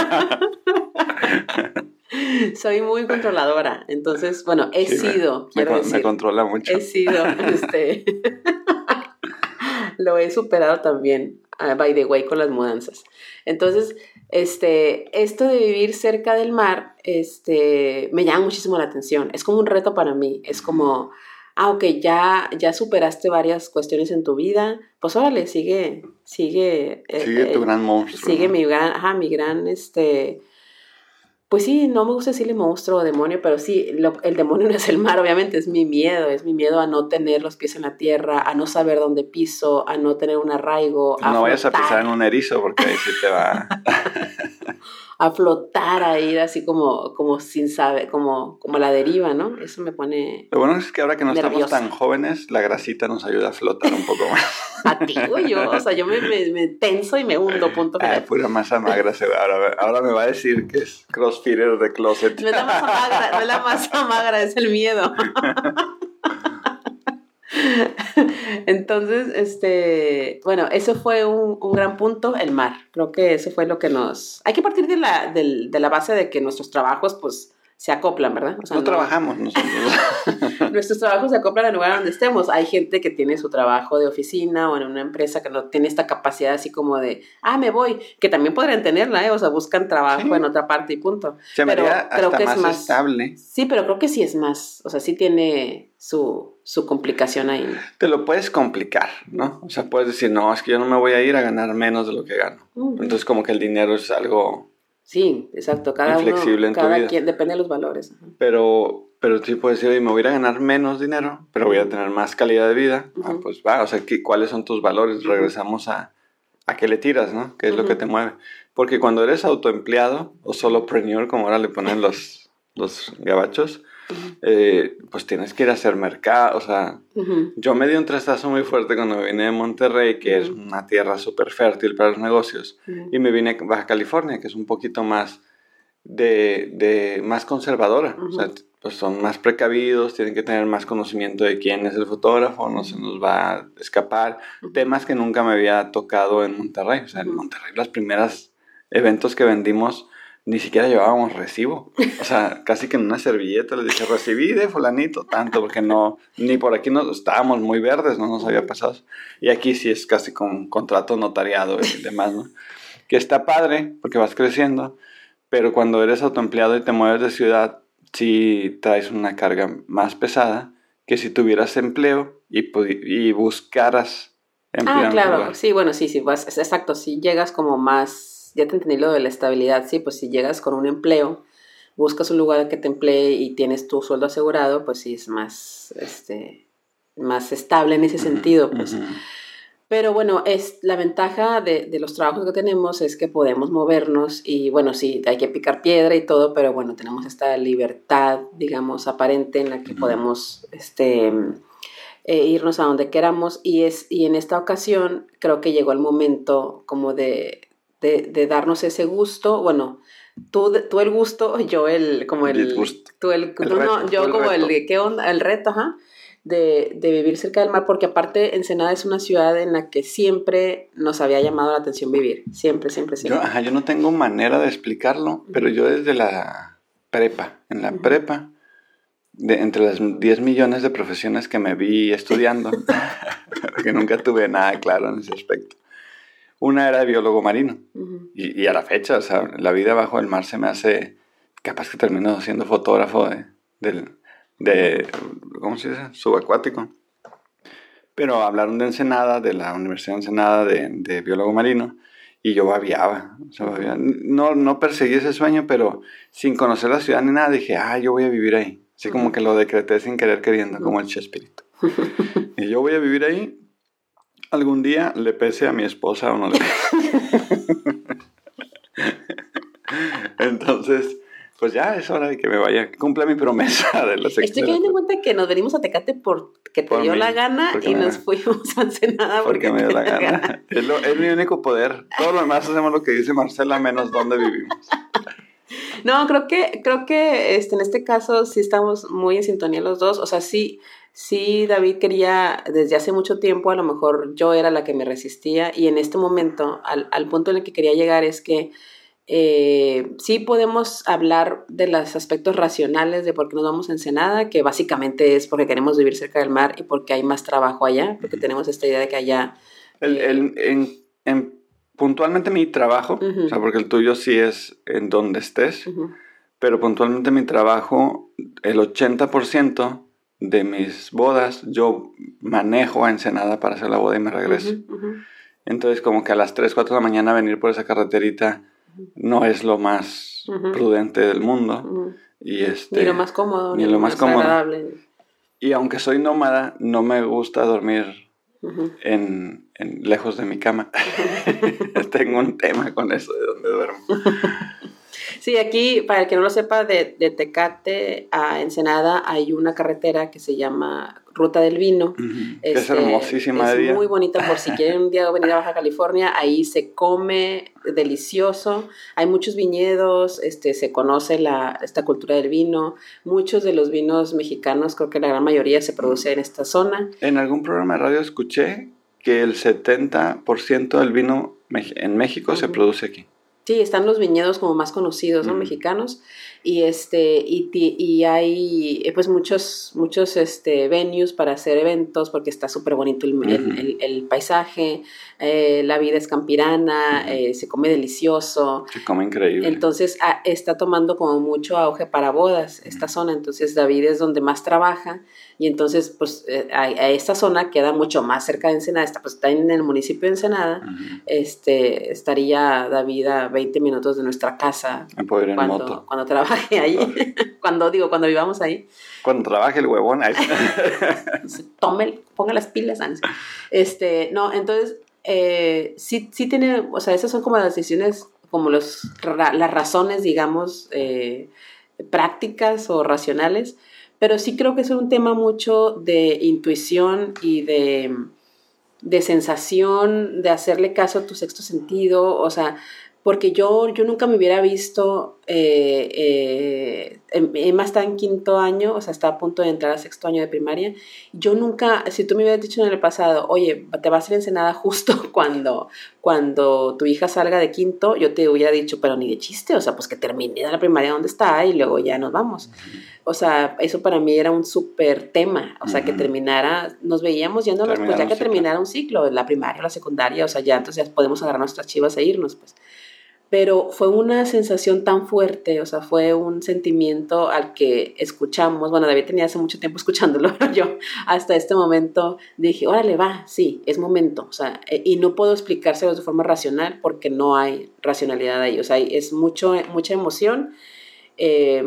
Soy muy controladora, entonces, bueno, he sí, sido, me, quiero me, decir. Me controla mucho. He sido, este, lo he superado también, uh, by the way, con las mudanzas. Entonces, este, esto de vivir cerca del mar, este, me llama muchísimo la atención. Es como un reto para mí, es como, ah, ok, ya, ya superaste varias cuestiones en tu vida, pues órale, sigue, sigue. Sigue eh, tu gran monstruo. Sigue ¿no? mi gran, ajá, mi gran, este... Pues sí, no me gusta decirle monstruo o demonio, pero sí, lo, el demonio no es el mar, obviamente, es mi miedo, es mi miedo a no tener los pies en la tierra, a no saber dónde piso, a no tener un arraigo, pues a no flotar. Vayas a pisar en un erizo porque ahí sí te va... a flotar, a ir así como, como sin saber, como, como a la deriva, ¿no? Eso me pone Lo bueno es que ahora que no nerviosa. Estamos tan jóvenes, la grasita nos ayuda a flotar un poco más. A ti o yo, o sea, yo me, me, me tenso y me hundo, punto final. Ah, pura masa magra, se va. Ahora, ahora me va a decir que es crossfitter de closet. No es la masa magra, no es la masa magra, es el miedo. Entonces, este, bueno, eso fue un, un gran punto, el mar. Creo que eso fue lo que nos... Hay que partir de la, de, de la base de que nuestros trabajos, pues, se acoplan, ¿verdad? O sea, no, no trabajamos nosotros. Nuestros trabajos se acoplan al lugar donde estemos. Hay gente que tiene su trabajo de oficina o en una empresa que no tiene esta capacidad así como de, ah, me voy, que también podrían tenerla, ¿eh? O sea, buscan trabajo sí. en otra parte y punto. Se me haría hasta creo que más, es más estable. Sí, pero creo que sí es más, o sea, sí tiene su, su complicación ahí. Te lo puedes complicar, ¿no? O sea, puedes decir, no, es que yo no me voy a ir a ganar menos de lo que gano. Uh-huh. Entonces, como que el dinero es algo... Sí, exacto. Cada inflexible uno, en cada tu vida. quien, depende de los valores. Ajá. Pero, pero sí puedes decir, oye, me voy a ir a ganar menos dinero, pero voy a tener más calidad de vida. Uh-huh. Ah, pues va, o sea, ¿qué, ¿cuáles son tus valores? Uh-huh. Regresamos a, a qué le tiras, ¿no? ¿Qué es uh-huh. lo que te mueve? Porque cuando eres autoempleado o solopreneur, como ahora le ponen los, los gabachos, uh-huh. eh, pues tienes que ir a hacer mercado, o sea, uh-huh. yo me di un trastazo muy fuerte cuando me vine de Monterrey, que uh-huh. es una tierra súper fértil para los negocios, uh-huh. y me vine a Baja California, que es un poquito más de, de más conservadora, uh-huh. o sea, pues son más precavidos, tienen que tener más conocimiento de quién es el fotógrafo, no se nos va a escapar, uh-huh. temas que nunca me había tocado en Monterrey, o sea, uh-huh. en Monterrey las primeras eventos que vendimos ni siquiera llevábamos recibo, o sea, casi que en una servilleta les dije, recibí de fulanito tanto, porque no, ni por aquí no, estábamos muy verdes, no nos había pasado, y aquí sí es casi con contrato notariado y demás, ¿no? Que está padre, porque vas creciendo, pero cuando eres autoempleado y te mueves de ciudad, sí traes una carga más pesada que si tuvieras empleo y, y buscaras empleo. Ah, claro, sí, bueno, sí, sí, vas, exacto, si llegas como más, ya te entendí lo de la estabilidad, sí, pues si llegas con un empleo, buscas un lugar que te emplee y tienes tu sueldo asegurado, pues sí es más, este, más estable en ese sentido, pues. Uh-huh. Pero bueno, es, la ventaja de, de los trabajos que tenemos es que podemos movernos y bueno, sí, hay que picar piedra y todo, pero bueno, tenemos esta libertad, digamos, aparente en la que podemos este, eh, irnos a donde queramos y, es, y en esta ocasión creo que llegó el momento como de, de, de darnos ese gusto, bueno, tú, tú el gusto, yo el, como el, el gusto. Tú el, el tú, reto, no, yo el como reto. el, ¿qué onda? El reto, ajá. De, de vivir cerca del mar, porque aparte Ensenada es una ciudad en la que siempre nos había llamado la atención vivir, siempre, siempre, siempre. Yo, ajá, yo no tengo manera de explicarlo, uh-huh. pero yo desde la prepa, en la uh-huh. prepa, de, entre las diez millones de profesiones que me vi estudiando, que nunca tuve nada claro en ese aspecto, una era de biólogo marino, uh-huh. y, y a la fecha, o sea, la vida bajo el mar se me hace, capaz que termino siendo fotógrafo de, del... de, ¿cómo se dice? Subacuático. Pero hablaron de Ensenada, de la Universidad de Ensenada, de, de biólogo marino, y yo babiaba. O sea, babiaba. No, no perseguí ese sueño, pero sin conocer la ciudad ni nada, dije, ah, yo voy a vivir ahí. Así como que lo decreté sin querer queriendo, como el Chespirito. Y yo voy a vivir ahí. Algún día le pese a mi esposa o no le pese. Entonces... pues ya es hora de que me vaya, cumpla mi promesa de la sección. Estoy cayendo en cuenta que nos venimos a Tecate porque te por dio mí, la gana y nos da, fuimos a Ensenada porque, porque me dio la gana. gana. Es, lo, es mi único poder. Todo lo demás hacemos lo que dice Marcela, menos dónde vivimos. No, creo que, creo que este, en este caso sí estamos muy en sintonía los dos. O sea, sí, sí, David quería desde hace mucho tiempo, a lo mejor yo era la que me resistía y en este momento, al, al punto en el que quería llegar es que Eh, sí podemos hablar de los aspectos racionales de por qué nos vamos a Ensenada, que básicamente es porque queremos vivir cerca del mar y porque hay más trabajo allá, porque tenemos esta idea de que allá... El, eh, el, en, en, puntualmente mi trabajo, uh-huh. o sea, porque el tuyo sí es en donde estés, uh-huh. pero puntualmente mi trabajo, el ochenta por ciento de mis bodas, yo manejo a Ensenada para hacer la boda y me regreso. Uh-huh, uh-huh. Entonces como que a las tres, cuatro de la mañana venir por esa carreterita no es lo más uh-huh. prudente del mundo. Uh-huh. Y este, ni lo más cómodo, ni, ni lo más, más cómodo. Agradable. Y aunque soy nómada, no me gusta dormir uh-huh. en, en, lejos de mi cama. Uh-huh. Tengo un tema con eso de dónde duermo. Sí, aquí, para el que no lo sepa, de, de Tecate a Ensenada hay una carretera que se llama Ruta del Vino. Uh-huh. Este, es hermosísima. Es de día. muy bonita, por si quieren un día venir a Baja California, ahí se come delicioso, hay muchos viñedos, este, se conoce la, esta cultura del vino, muchos de los vinos mexicanos, creo que la gran mayoría se produce uh-huh. en esta zona. En algún programa de radio escuché que el setenta por ciento del vino en México uh-huh. se produce aquí. Sí, están los viñedos como más conocidos, ¿no? Uh-huh. Mexicanos. Y este y, y hay pues muchos muchos este venues para hacer eventos porque está súper bonito el, uh-huh. el, el, el paisaje, eh, la vida es campirana, uh-huh. eh, se come delicioso. Se come increíble. Entonces a, está tomando como mucho auge para bodas esta uh-huh. zona. Entonces David es donde más trabaja y entonces pues eh, a, a esta zona queda mucho más cerca de Ensenada, está, pues, está en el municipio de Ensenada. Uh-huh. Este, estaría David a veinte minutos de nuestra casa. Me puedo ir en cuando, moto. Cuando trabaje ahí. cuando digo, cuando vivamos ahí. Cuando trabaje el huevón ahí. Tome, ponga las pilas. Este, no, entonces, eh, sí, sí tiene, o sea, esas son como las decisiones, como los, ra, las razones, digamos, eh, prácticas o racionales, pero sí creo que es un tema mucho de intuición y de, de sensación, de hacerle caso a tu sexto sentido, o sea, porque yo, yo nunca me hubiera visto, eh, eh, Emma está en quinto año, o sea, está a punto de entrar a sexto año de primaria. Yo nunca, si tú me hubieras dicho en el pasado, oye, te vas a ir a Ensenada justo cuando, cuando tu hija salga de quinto, yo te hubiera dicho, pero ni de chiste, o sea, pues que termine la primaria donde está y luego ya nos vamos. O sea, eso para mí era un súper tema, o sea, uh-huh. que terminara, nos veíamos yéndonos, pues ya que terminara un ciclo, la primaria, la secundaria, o sea, ya entonces ya podemos agarrar nuestras chivas e irnos, pues. Pero fue una sensación tan fuerte, o sea, fue un sentimiento al que escuchamos. Bueno, David tenía hace mucho tiempo escuchándolo, pero yo hasta este momento dije, órale, va, sí, es momento. O sea, y no puedo explicárselo de forma racional porque no hay racionalidad ahí. O sea, es mucho, mucha emoción. Eh,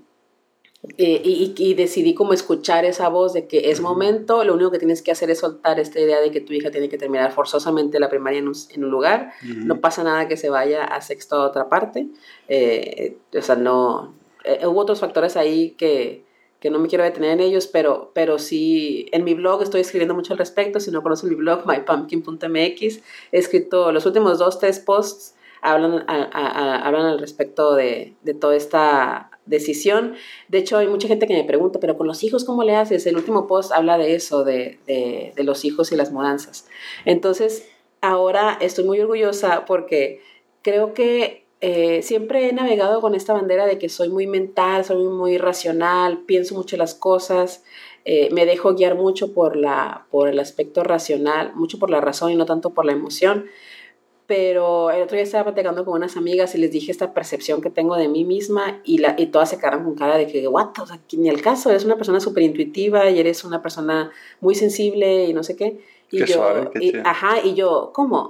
Eh, y, y decidí como escuchar esa voz de que es momento, lo único que tienes que hacer es soltar esta idea de que tu hija tiene que terminar forzosamente la primaria en un, en un lugar, uh-huh. no pasa nada que se vaya a sexto a otra parte, eh, o sea, no, eh, hubo otros factores ahí que, que no me quiero detener en ellos, pero, pero sí, en mi blog estoy escribiendo mucho al respecto. Si no conocen mi blog, my pumpkin punto m x, he escrito los últimos dos, tres posts, hablan, a, a, a, hablan al respecto de, de toda esta decisión. De hecho, hay mucha gente que me pregunta, pero con los hijos, ¿cómo le haces? El último post habla de eso, de, de, de los hijos y las mudanzas. Entonces, ahora estoy muy orgullosa porque creo que eh, siempre he navegado con esta bandera de que soy muy mental, soy muy, muy racional, pienso mucho las cosas, eh, me dejo guiar mucho por, la, por el aspecto racional, mucho por la razón y no tanto por la emoción. Pero el otro día estaba platicando con unas amigas y les dije esta percepción que tengo de mí misma y, la, y todas se quedaron con cara de que, what, o sea, ni al caso, eres una persona súper intuitiva y eres una persona muy sensible y no sé qué. Y qué yo, suave, qué y, ajá, y yo, ¿cómo?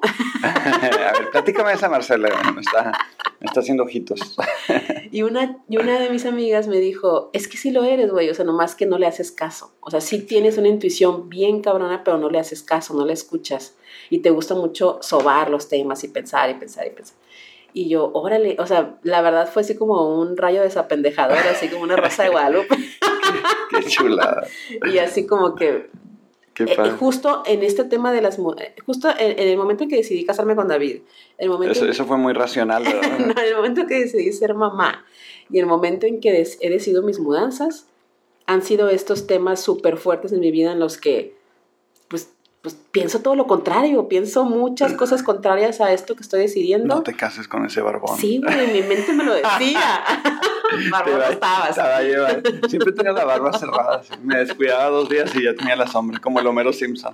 A ver, platícame esa Marcela, me está, me está haciendo ojitos. Y una, y una de mis amigas me dijo, es que sí lo eres, güey, o sea, nomás que no le haces caso. O sea, sí tienes una intuición bien cabrona, pero no le haces caso, no le escuchas. Y te gusta mucho sobar los temas y pensar y pensar y pensar. Y yo, órale, o sea, la verdad fue así como un rayo desapendejador, así como una rosa de Guadalupe. Qué, qué chulada. Y así como que, qué eh, justo en este tema de las, justo en, en el momento en que decidí casarme con David, el momento eso, en, eso fue muy racional, ¿verdad? No, en el momento en que decidí ser mamá y el momento en que des, he decidido mis mudanzas, han sido estos temas súper fuertes en mi vida en los que, pues, pues pienso todo lo contrario, pienso muchas cosas contrarias a esto que estoy decidiendo. No te cases con ese barbón. Sí, güey, mi mente me lo decía. Barbón no estabas. Siempre tenía la barba cerrada. Me descuidaba dos días y ya tenía la sombra, como el Homero Simpson.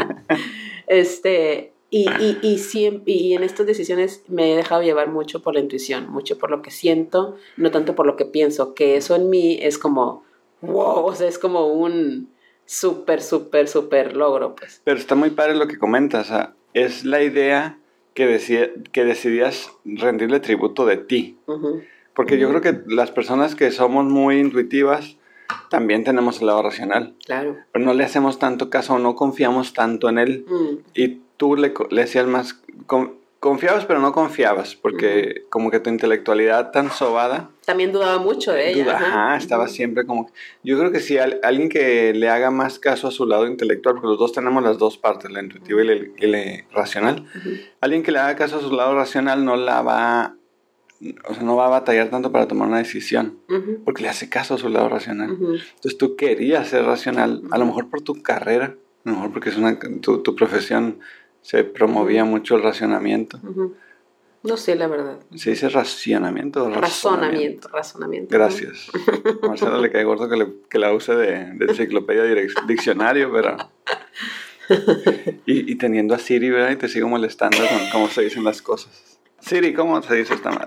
este, y, y, y, siempre, y en estas decisiones me he dejado llevar mucho por la intuición, mucho por lo que siento, no tanto por lo que pienso, que eso en mí es como, wow, o sea, es como un súper, súper, súper logro, pues. Pero está muy padre lo que comentas, o sea, es la idea que, decía, que decidías rendirle tributo de ti. Uh-huh. Porque uh-huh. yo creo que las personas que somos muy intuitivas también tenemos el lado racional. Claro. Pero no le hacemos tanto caso, no confiamos tanto en él. Uh-huh. Y tú le, le hacías más... Con, confiabas, pero no confiabas, porque uh-huh. como que tu intelectualidad tan sobada... También dudaba mucho de ella. Duda, ajá, ajá, estaba uh-huh. siempre como... Yo creo que sí, al, alguien que le haga más caso a su lado intelectual, porque los dos tenemos las dos partes, la intuitiva uh-huh. y, la, y la racional. Uh-huh. Alguien que le haga caso a su lado racional no la va... O sea, no va a batallar tanto para tomar una decisión, uh-huh. porque le hace caso a su lado racional. Uh-huh. Entonces tú querías ser racional, uh-huh. a lo mejor por tu carrera, a lo mejor porque es una, tu, tu profesión... Se promovía uh-huh. mucho el racionamiento. Uh-huh. No sé, la verdad. ¿Se dice racionamiento o razonamiento? Razonamiento, razonamiento. Gracias. A Marcela le cae gordo que, le, que la use de, de enciclopedia de diccionario, pero... Y, y teniendo a Siri, ¿verdad? Y te sigo molestando con cómo se dicen las cosas. Siri, ¿cómo se dice esta madre?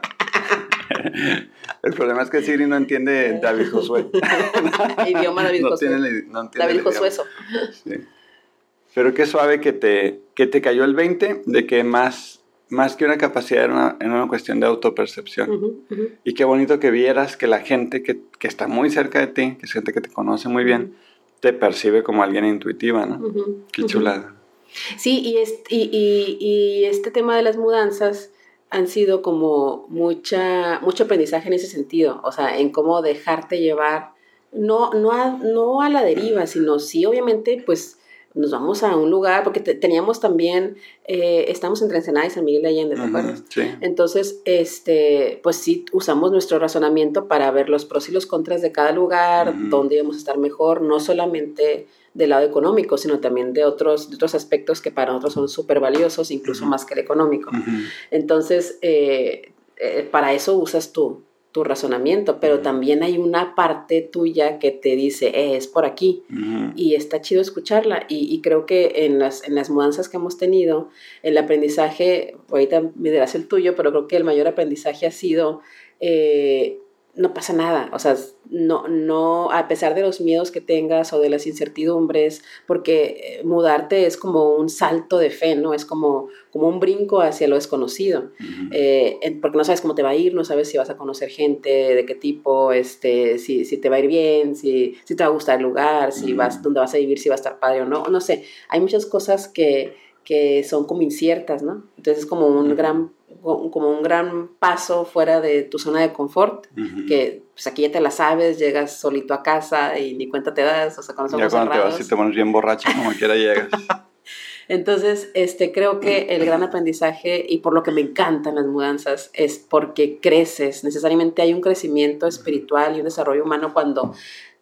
El problema es que Siri no entiende David Josué. Idioma David no Josué. Tiene, no entiende David Josué. Sí. Pero qué suave que te, que te cayó el veinte de que más, más que una capacidad era una, era una cuestión de autopercepción. Uh-huh, uh-huh. Y qué bonito que vieras que la gente que, que está muy cerca de ti, que es gente que te conoce muy bien, uh-huh. te percibe como alguien intuitiva, ¿no? Uh-huh, qué chulada. Uh-huh. Sí, y este, y, y, y este tema de las mudanzas han sido como mucha, mucho aprendizaje en ese sentido, o sea, en cómo dejarte llevar no, no, a, no a la deriva, sino sí, obviamente, pues nos vamos a un lugar, porque te, teníamos también, eh, estamos entre Ensenada y San Miguel de Allende, ¿te uh-huh, acuerdas? Sí. Entonces, este, pues sí, usamos nuestro razonamiento para ver los pros y los contras de cada lugar, uh-huh. dónde íbamos a estar mejor, no solamente del lado económico, sino también de otros, de otros aspectos que para nosotros son súper valiosos, incluso uh-huh. más que el económico. Uh-huh. Entonces, eh, eh, para eso usas tú tu razonamiento, pero uh-huh. también hay una parte tuya que te dice, eh, es por aquí, uh-huh. y está chido escucharla, y, y creo que en las, en las mudanzas que hemos tenido, el aprendizaje, ahorita me dirás el tuyo, pero creo que el mayor aprendizaje ha sido, eh, no pasa nada, o sea, no, no, a pesar de los miedos que tengas o de las incertidumbres, porque mudarte es como un salto de fe, ¿no? Es como, como un brinco hacia lo desconocido, uh-huh. eh, porque no sabes cómo te va a ir, no sabes si vas a conocer gente, de qué tipo, este, si, si te va a ir bien, si, si te va a gustar el lugar, si uh-huh. vas, dónde vas a vivir, si va a estar padre o no, no sé, hay muchas cosas que, que son como inciertas, ¿no? Entonces es como un uh-huh. gran... como un gran paso fuera de tu zona de confort, uh-huh. que pues aquí ya te la sabes, llegas solito a casa y ni cuenta te das, o sea, con los ojos cerrados. Ya cuando te vas y te pones bien borracho, como quiera llegas. Entonces, este, creo que el gran aprendizaje, y por lo que me encantan las mudanzas, es porque creces, necesariamente hay un crecimiento espiritual y un desarrollo humano cuando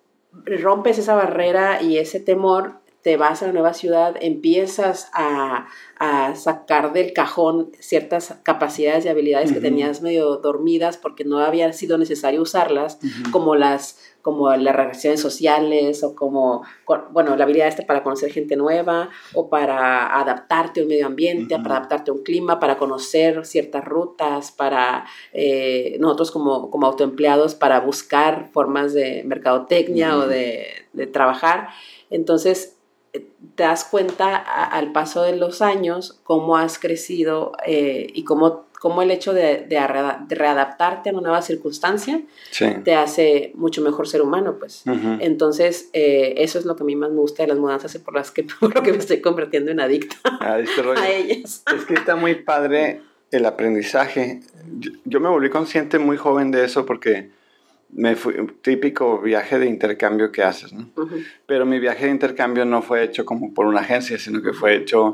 rompes esa barrera y ese temor, te vas a la nueva ciudad, empiezas a, a sacar del cajón ciertas capacidades y habilidades uh-huh. que tenías medio dormidas porque no había sido necesario usarlas, uh-huh. como las como las relaciones sociales o como, bueno, la habilidad esta para conocer gente nueva o para adaptarte a un medio ambiente, uh-huh. para adaptarte a un clima, para conocer ciertas rutas, para eh, nosotros como, como autoempleados para buscar formas de mercadotecnia uh-huh. o de, de trabajar. Entonces, te das cuenta a, al paso de los años cómo has crecido eh, y cómo, cómo el hecho de, de, arreda, de readaptarte a una nueva circunstancia sí. te hace mucho mejor ser humano, pues. Uh-huh. Entonces, eh, eso es lo que a mí más me gusta de las mudanzas y por, las que, por lo que me estoy convirtiendo en adicta ah, a ellas. Es que está muy padre el aprendizaje. Yo, yo me volví consciente muy joven de eso porque me fui, típico viaje de intercambio que haces, ¿no? Uh-huh. Pero mi viaje de intercambio no fue hecho como por una agencia, sino que fue hecho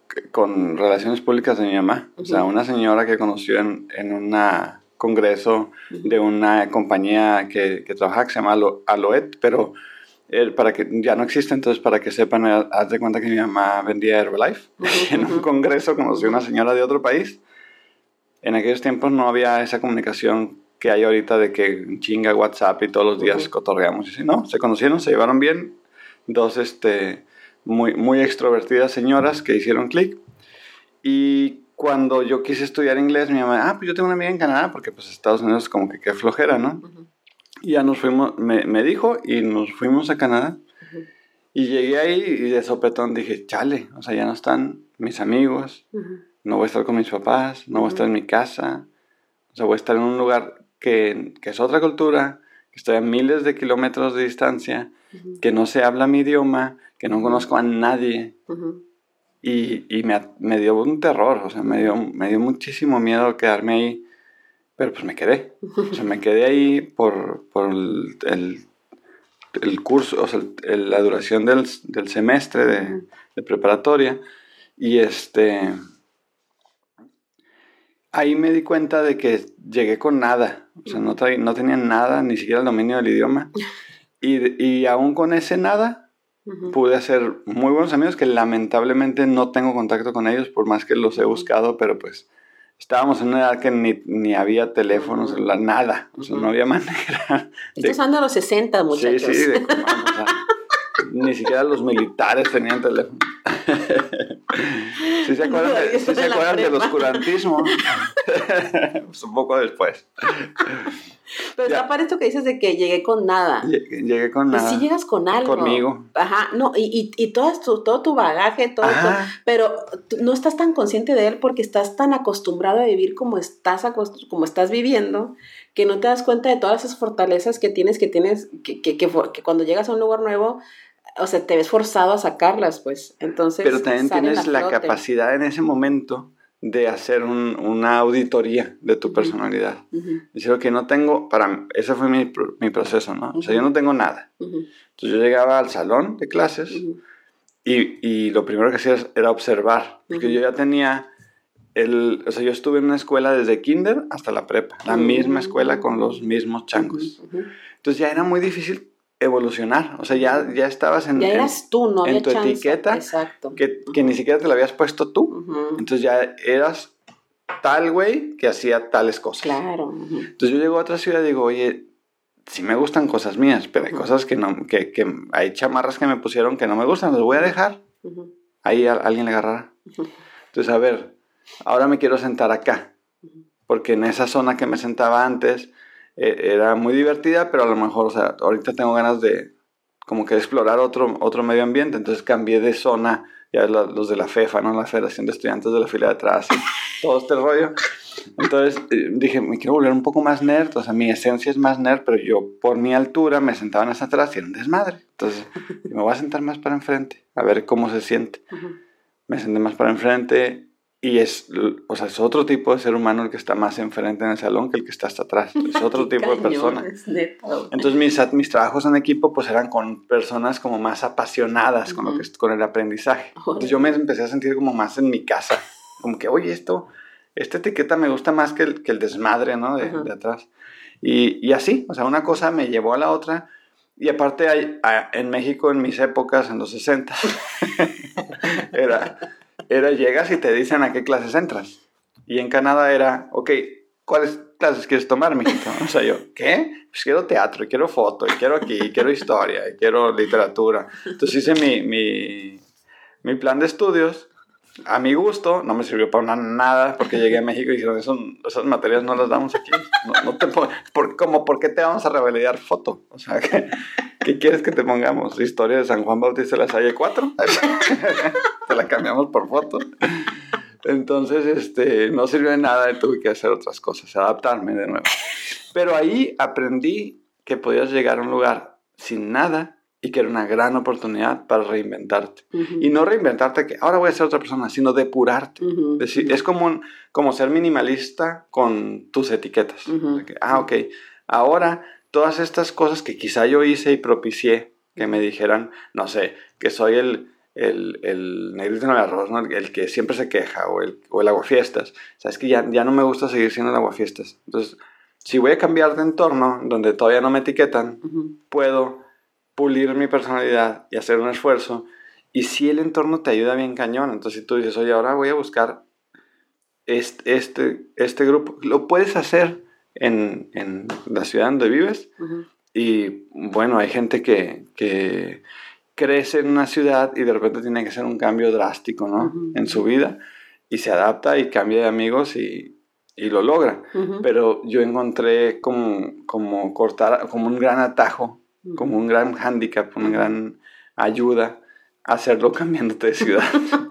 con relaciones públicas de mi mamá. Uh-huh. O sea, una señora que conoció en, en un congreso uh-huh. de una compañía que, que trabaja, que se llama Alo, Aloet, pero eh, para que ya no existe, entonces para que sepan, eh, haz de cuenta que mi mamá vendía Herbalife. Uh-huh. En un congreso conoció una señora de otro país. En aquellos tiempos no había esa comunicación que hay ahorita de que chinga WhatsApp y todos los días uh-huh. cotorreamos. Y si no, se conocieron, se llevaron bien. Dos este, muy, muy extrovertidas señoras que hicieron clic. Y cuando yo quise estudiar inglés, mi mamá, ah, pues yo tengo una amiga en Canadá, porque pues Estados Unidos como que qué flojera, ¿no? Uh-huh. Y ya nos fuimos, me, me dijo, y nos fuimos a Canadá. Uh-huh. Y llegué ahí y de sopetón dije, chale, o sea, ya no están mis amigos, uh-huh. no voy a estar con mis papás, no voy a estar en mi casa. O sea, voy a estar en un lugar que, que es otra cultura, que estoy a miles de kilómetros de distancia, uh-huh. que no se habla mi idioma, que no conozco a nadie. Uh-huh. Y, y me, me dio un terror, o sea, me dio, me dio muchísimo miedo quedarme ahí. Pero pues me quedé. O sea, me quedé ahí por, por el, el, el curso, o sea, el, la duración del, del semestre de, uh-huh. de preparatoria. Y este... ahí me di cuenta de que llegué con nada, o sea, no, tra- no tenía nada, ni siquiera el dominio del idioma, y, y aún con ese nada, uh-huh. pude hacer muy buenos amigos que lamentablemente no tengo contacto con ellos, por más que los he buscado, pero pues estábamos en una edad que ni, ni había teléfono, celular, nada, o sea, uh-huh. no había manera. De... Estás hablando de los sesenta, muchachos. Sí, sí, de cómo, o sea, ni siquiera los militares tenían teléfono. ¿Sí se acuerdan, de, ¿sí se acuerdan del oscurantismo? Pues un poco después. Pero está para esto que dices de que llegué con nada. Llegué, llegué con nada. Pues sí llegas con algo. Conmigo. Ajá, no, y, y, y todo, tu, todo tu bagaje, todo, todo, pero no estás tan consciente de él porque estás tan acostumbrado a vivir como estás, acost- como estás viviendo, que no te das cuenta de todas esas fortalezas que tienes, que tienes, que, que, que, que cuando llegas a un lugar nuevo, o sea, te ves forzado a sacarlas, pues. Entonces, pero también tienes la capacidad en ese momento de hacer un, una auditoría de tu personalidad. Uh-huh. Decir, ok, no tengo, para, ese fue mi, mi proceso, ¿no? Uh-huh. O sea, yo no tengo nada. Uh-huh. Entonces yo llegaba al salón de clases uh-huh. y, y lo primero que hacía era observar, porque uh-huh. yo ya tenía, el, o sea, yo estuve en una escuela desde kinder hasta la prepa, la uh-huh. misma escuela con los mismos changos. Uh-huh. Entonces ya era muy difícil evolucionar, o sea, ya, ya estabas en, ya eras tú, no en había tu chance. etiqueta Exacto. que, que uh-huh. ni siquiera te la habías puesto tú, uh-huh. entonces ya eras tal güey que hacía tales cosas. Claro. Uh-huh. Entonces yo llego a otra ciudad y digo, oye, sí me gustan cosas mías, pero hay uh-huh. cosas que no, que, que hay chamarras que me pusieron que no me gustan, las voy a dejar, uh-huh. ahí a, alguien le agarrará. Uh-huh. Entonces, a ver, ahora me quiero sentar acá, uh-huh. porque en esa zona que me sentaba antes eh, era muy divertida, pero a lo mejor, o sea, ahorita tengo ganas de como que explorar otro, otro medio ambiente, entonces cambié de zona, ya los de la FEFA, ¿no? La Federación de Estudiantes de la fila de atrás, y todo este rollo. Entonces eh, dije, me quiero volver un poco más nerd, o sea, mi esencia es más nerd, pero yo por mi altura me sentaba en esa atrás y era un desmadre. Entonces me voy a sentar más para enfrente, a ver cómo se siente. Uh-huh. Me senté más para enfrente y es, o sea, es otro tipo de ser humano el que está más enfrente en el salón que el que está hasta atrás. Es otro tipo cañón, de persona. Es neta. Entonces mis, mis trabajos en equipo pues eran con personas como más apasionadas uh-huh. con, lo que, con el aprendizaje. Entonces yo me empecé a sentir como más en mi casa, como que, oye, esto... esta etiqueta me gusta más que el, que el desmadre, ¿no? De, uh-huh. de atrás. Y, y así, o sea, una cosa me llevó a la otra. Y aparte, hay, a, en México, en mis épocas, en los sesenta, era, era, llegas y te dicen a qué clases entras. Y en Canadá era, ok, ¿cuáles clases quieres tomar, mijito? O sea, yo, ¿qué? Pues quiero teatro, y quiero foto, y quiero aquí, y quiero historia, y quiero literatura. Entonces hice mi, mi, mi plan de estudios. A mi gusto, no me sirvió para nada, porque llegué a México y dijeron, Eso, esas materias no las damos aquí. No, no te pon- por, como, ¿por qué te vamos a revalidar foto? O sea, ¿qué, ¿qué quieres que te pongamos? ¿Historia de San Juan Bautista de la Salle cuatro? Te la cambiamos por foto. Entonces, este, no sirvió de nada y tuve que hacer otras cosas, adaptarme de nuevo. Pero ahí aprendí que podías llegar a un lugar sin nada y que era una gran oportunidad para reinventarte. Uh-huh. Y no reinventarte que ahora voy a ser otra persona, sino depurarte. Uh-huh. Es decir, uh-huh. es como, un, como ser minimalista con tus etiquetas. Uh-huh. O sea que, ah, ok, ahora todas estas cosas que quizá yo hice y propicié, que me dijeran, no sé, que soy el, el, el negrito en el arroz, ¿no? el, el que siempre se queja, o el, o el aguafiestas. Sabes que ya, ya no me gusta seguir siendo el aguafiestas. Entonces, si voy a cambiar de entorno, donde todavía no me etiquetan, uh-huh. puedo pulir mi personalidad y hacer un esfuerzo. Y si el entorno te ayuda bien cañón, entonces si tú dices, oye, ahora voy a buscar este, este, este grupo, lo puedes hacer en, en la ciudad donde vives. Uh-huh. Y bueno, hay gente que, que crece en una ciudad y de repente tiene que hacer un cambio drástico, ¿no? Uh-huh. En su vida, y se adapta y cambia de amigos y, y lo logra. Uh-huh. Pero yo encontré como, como cortar, como un gran atajo, como un gran hándicap, una gran ayuda a hacerlo cambiándote de ciudad.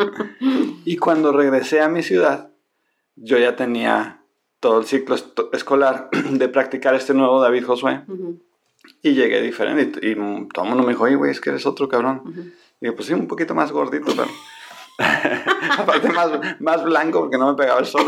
Y cuando regresé a mi ciudad, yo ya tenía todo el ciclo est- escolar de practicar este nuevo David Josué. Uh-huh. Y llegué diferente. Y, y todo el mundo me dijo, oye, güey, es que eres otro cabrón. Uh-huh. Y dije, pues sí, un poquito más gordito, pero... aparte más, más blanco porque no me pegaba el sol.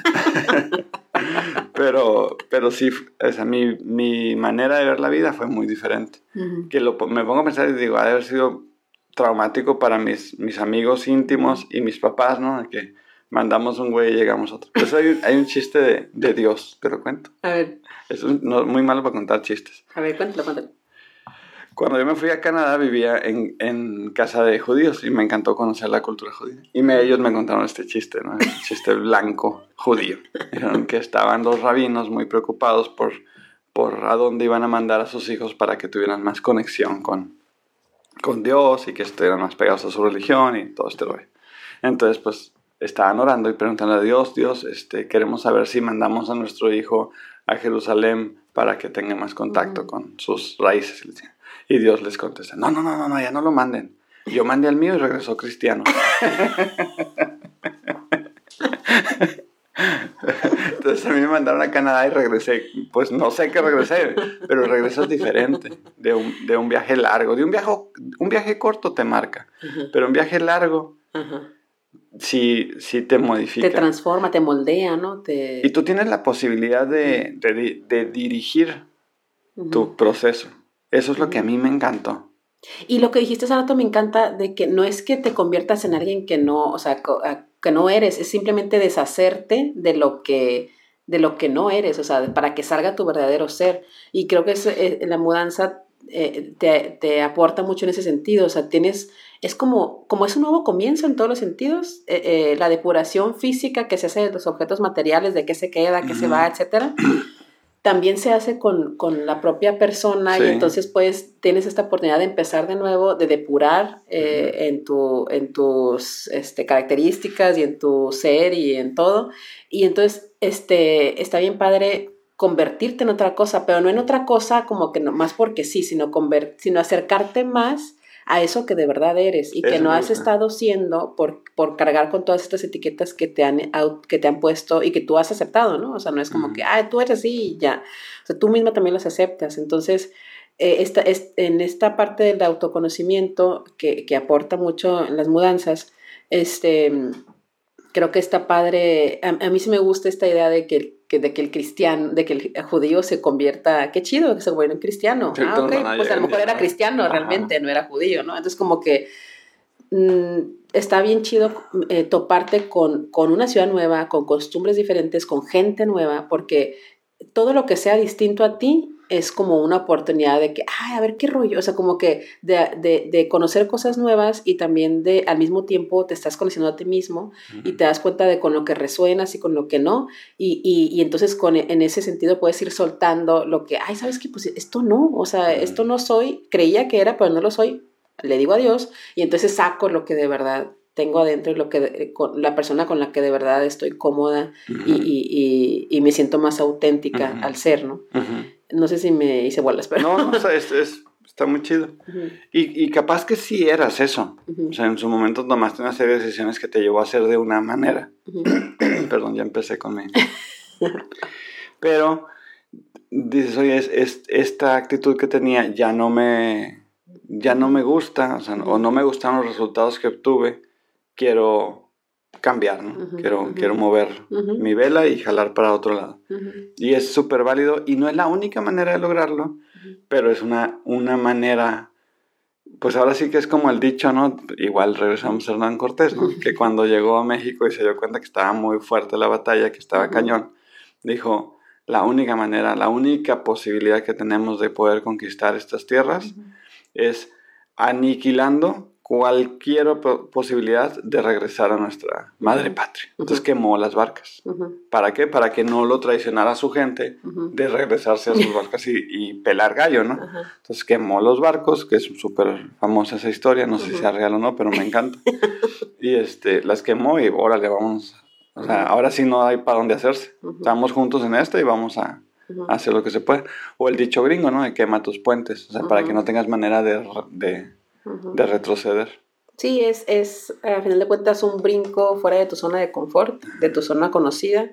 pero, pero sí, o sea, mi, mi manera de ver la vida fue muy diferente. Uh-huh. Que lo, me pongo a pensar y digo, ha de haber sido traumático para mis, mis amigos íntimos y mis papás, ¿no? Que mandamos un güey y llegamos otro. Pues hay, hay un chiste de, de Dios, te lo cuento. A ver. Es un, no, muy malo para contar chistes. A ver, cuéntalo, cuéntalo. Cuando yo me fui a Canadá vivía en, en casa de judíos y me encantó conocer la cultura judía. Y me, ellos me contaron este chiste, ¿no? Este chiste blanco judío. Dijeron que estaban los rabinos muy preocupados por, por a dónde iban a mandar a sus hijos para que tuvieran más conexión con, con Dios y que estuvieran más pegados a su religión y todo este rollo. Entonces, pues, estaban orando y preguntando a Dios, Dios, este, queremos saber si mandamos a nuestro hijo a Jerusalén para que tenga más contacto uh-huh. con sus raíces. Y Dios les contesta, no, no, no, no, no, ya no lo manden. Yo mandé al mío y regresó cristiano. Entonces a mí me mandaron a Canadá y regresé. Pues no sé qué regresé, pero el regreso es diferente. De un, de un viaje largo. De un viaje, un viaje corto te marca. Uh-huh. Pero un viaje largo, uh-huh. sí, sí te modifica. Te transforma, te moldea, ¿no? Te... Y tú tienes la posibilidad de, de, de dirigir uh-huh. tu proceso. Eso es lo uh-huh. que a mí me encantó. Y lo que dijiste hace rato me encanta, de que no es que te conviertas en alguien que no, o sea, que no eres, es simplemente deshacerte de lo que, de lo que no eres, o sea, para que salga tu verdadero ser. Y creo que es, eh, la mudanza eh, te, te aporta mucho en ese sentido, o sea, tienes, es como, como es un nuevo comienzo en todos los sentidos, eh, eh, la depuración física que se hace de los objetos materiales, de qué se queda, qué uh-huh. se va, etcétera, también se hace con, con la propia persona sí. y entonces pues tienes esta oportunidad de empezar de nuevo, de depurar eh, uh-huh. en, tu, en tus este, características y en tu ser y en todo. Y entonces este, está bien padre convertirte en otra cosa, pero no en otra cosa como que no, más porque sí, sino, convert, sino acercarte más a eso que de verdad eres y eso que no has estado siendo por, por cargar con todas estas etiquetas que te, han, que te han puesto y que tú has aceptado, ¿no? O sea, no es como uh-huh. que, ah, tú eres así y ya. O sea, tú misma también las aceptas. Entonces, eh, esta, es, en esta parte del autoconocimiento que, que aporta mucho en las mudanzas, este, creo que está padre. A, a mí sí me gusta esta idea de que Que, de que el cristiano, de que el judío se convierta, qué chido que se convierta en cristiano. Sí, ah, ok, no, pues a lo mejor era cristiano Ajá. realmente, no era judío, ¿no? Entonces como que mmm, está bien chido eh, toparte con, con una ciudad nueva, con costumbres diferentes, con gente nueva, porque todo lo que sea distinto a ti es como una oportunidad de que, ay, a ver qué rollo, o sea, como que de, de, de conocer cosas nuevas y también de al mismo tiempo te estás conociendo a ti mismo uh-huh. y te das cuenta de con lo que resuenas y con lo que no, y, y, y entonces con, en ese sentido puedes ir soltando lo que, ay, ¿sabes qué? Pues esto no, o sea, uh-huh. esto no soy, creía que era, pero no lo soy, le digo adiós, y entonces saco lo que de verdad tengo adentro y lo que, con la persona con la que de verdad estoy cómoda uh-huh. y, y, y, y me siento más auténtica uh-huh. al ser, ¿no? Uh-huh. No sé si me hice bolas, pero... No, no, o sea, es, es, está muy chido. Uh-huh. Y, y capaz que sí eras eso. Uh-huh. O sea, en su momento tomaste una serie de decisiones que te llevó a ser de una manera. Uh-huh. Perdón, ya empecé con mi... Pero dices, oye, es, es, esta actitud que tenía ya no me, ya no me gusta, o sea, uh-huh. o no me gustaron los resultados que obtuve. Quiero... cambiar, ¿no? Uh-huh, quiero, uh-huh. quiero mover uh-huh. mi vela y jalar para otro lado. Uh-huh. Y es súper válido y no es la única manera de lograrlo, uh-huh. pero es una, una manera, pues ahora sí que es como el dicho, ¿no? Igual regresamos a Hernán Cortés, ¿no? Uh-huh. Que cuando llegó a México y se dio cuenta que estaba muy fuerte la batalla, que estaba uh-huh. cañón, dijo, la única manera, la única posibilidad que tenemos de poder conquistar estas tierras uh-huh. es aniquilando cualquier posibilidad de regresar a nuestra madre patria. Entonces uh-huh. quemó las barcas. Uh-huh. ¿Para qué? Para que no lo traicionara a su gente uh-huh. de regresarse a sus barcas y, y pelar gallo, ¿no? Uh-huh. Entonces quemó los barcos, que es súper famosa esa historia, no uh-huh. sé si sea real o no, pero me encanta. Y este, las quemó y órale, vamos. O sea, uh-huh. ahora sí no hay para dónde hacerse. Uh-huh. Estamos juntos en esta y vamos a, uh-huh. a hacer lo que se pueda. O el dicho gringo, ¿no? De quema tus puentes. O sea, uh-huh. para que no tengas manera de... de Uh-huh. de retroceder. Sí, es, es, a final de cuentas, un brinco fuera de tu zona de confort, de tu zona conocida.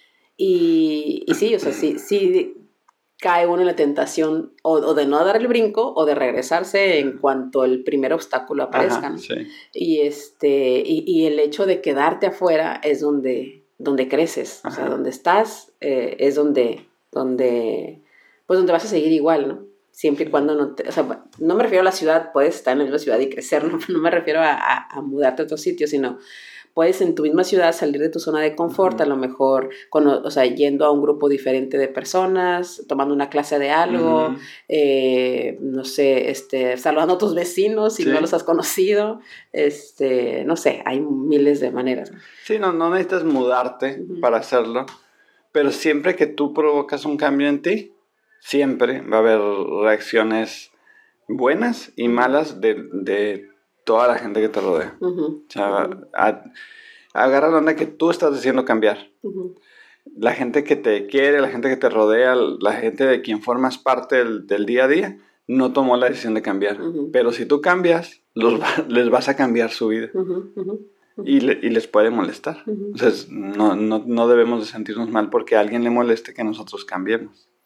Y, y sí, o sea, sí, sí cae uno en la tentación o, o de no dar el brinco o de regresarse en cuanto el primer obstáculo aparezca. Ajá, sí. Y, este, y, y el hecho de quedarte afuera es donde, donde creces. Ajá. O sea, donde estás eh, es donde, donde, pues donde vas a seguir igual, ¿no? Siempre y cuando no te... O sea, no me refiero a la ciudad, puedes estar en la misma ciudad y crecer, no, no me refiero a, a, a mudarte a otro sitio, sino puedes en tu misma ciudad salir de tu zona de confort, uh-huh. a lo mejor, con, o sea, yendo a un grupo diferente de personas, tomando una clase de algo, uh-huh. eh, no sé, este, saludando a tus vecinos si sí. no los has conocido, este, no sé, hay miles de maneras. Sí, no, no necesitas mudarte uh-huh. para hacerlo, pero siempre que tú provocas un cambio en ti, siempre va a haber reacciones buenas y malas de, de toda la gente que te rodea. Uh-huh. O sea, uh-huh. a, agarra la onda que tú estás decidiendo cambiar. Uh-huh. La gente que te quiere, la gente que te rodea, la gente de quien formas parte del, del día a día, no tomó la decisión de cambiar. Uh-huh. Pero si tú cambias, los va, les vas a cambiar su vida. Uh-huh. Uh-huh. Y, le, y les puede molestar. Uh-huh. Entonces, no, no, no debemos de sentirnos mal porque a alguien le moleste que nosotros cambiemos.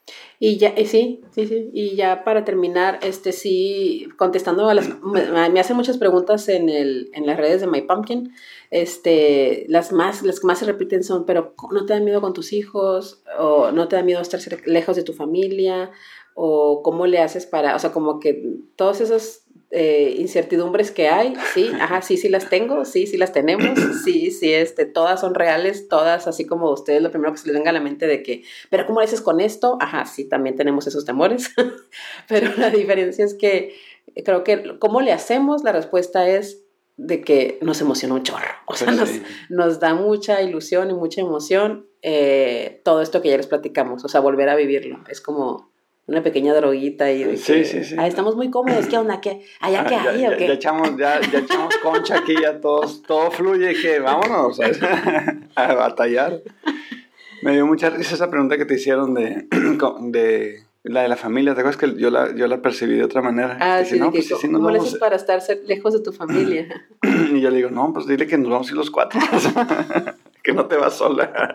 Y ya, y sí, sí, sí. Y ya para terminar, este sí, contestando a las, me, me hacen muchas preguntas en el, en las redes de My Pumpkin. Este, las más, las que más se repiten son, pero ¿no te da miedo con tus hijos? ¿O no te da miedo estar lejos de tu familia? ¿O cómo le haces para, o sea, como que todos esos eh, incertidumbres que hay, sí, ajá, sí, sí las tengo, sí, sí las tenemos, sí, sí, este, todas son reales, todas, así como ustedes, lo primero que se les venga a la mente de que, pero ¿cómo le haces con esto? Ajá, sí, también tenemos esos temores, pero la diferencia es que creo que ¿cómo le hacemos? La respuesta es de que nos emociona un chorro, o sea, pues nos, sí. nos da mucha ilusión y mucha emoción eh, todo esto que ya les platicamos, o sea, volver a vivirlo, es como una pequeña droguita y de sí, que, sí, sí. Ah, estamos muy cómodos, ¿qué onda? ¿Qué? ¿Allá ah, qué hay ya, o qué? Ya echamos, ya, ya echamos concha aquí, ya todos, todo fluye, que vámonos a batallar. Me dio mucha risa esa pregunta que te hicieron de, de la de la familia, ¿te acuerdas que yo la, yo la percibí de otra manera? Ah, dije, sí, no, de pues, que, sí, ¿cómo nos le vamos... haces para estar lejos de tu familia? Y yo le digo, no, pues dile que nos vamos a ir los cuatro, que no te vas sola.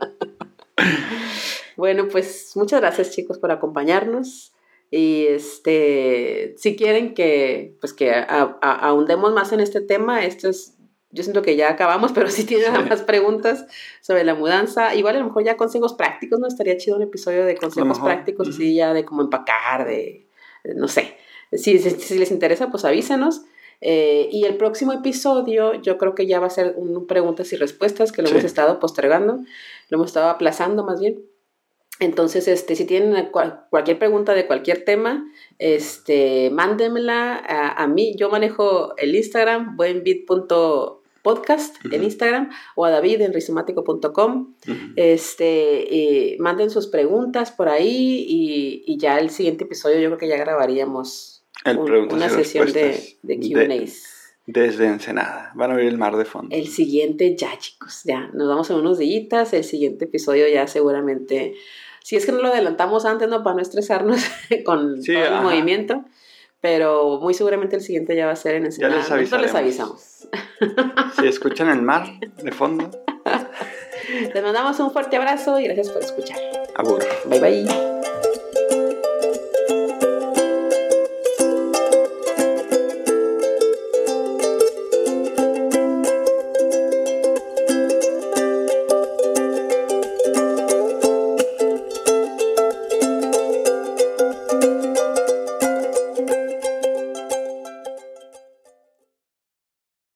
Bueno, pues muchas gracias, chicos, por acompañarnos. Y este, si quieren que, pues que a, a, ahondemos más en este tema, esto es, yo siento que ya acabamos, pero si tienen sí. más preguntas sobre la mudanza, igual a lo mejor ya consejos prácticos, ¿no? Estaría chido un episodio de consejos prácticos, uh-huh. así ya de cómo empacar, de, no sé. Si, si, si les interesa, pues avísenos. Eh, y el próximo episodio yo creo que ya va a ser un preguntas y respuestas, que lo sí. hemos estado postergando, lo hemos estado aplazando más bien. Entonces, este, si tienen cual, cualquier pregunta de cualquier tema, este, mándenmela a, a mí. Yo manejo el Instagram, buenvid punto podcast uh-huh. en Instagram, o a David en rizomático punto com. Uh-huh. Este, y manden sus preguntas por ahí y, y ya el siguiente episodio yo creo que ya grabaríamos el un, una sesión de, de Q and A's. De, desde Ensenada. Van a ver el mar de fondo. El siguiente ya, chicos. Ya, nos vamos en unos días. El siguiente episodio ya seguramente... Si es que no lo adelantamos antes, ¿no? Para no estresarnos con sí, todo el ajá. movimiento. Pero muy seguramente el siguiente ya va a ser en Ensenada. Ya les avisaremos. Nosotros les avisamos. Si escuchan el mar de fondo. Les mandamos un fuerte abrazo y gracias por escuchar. Abur. Bye, bye.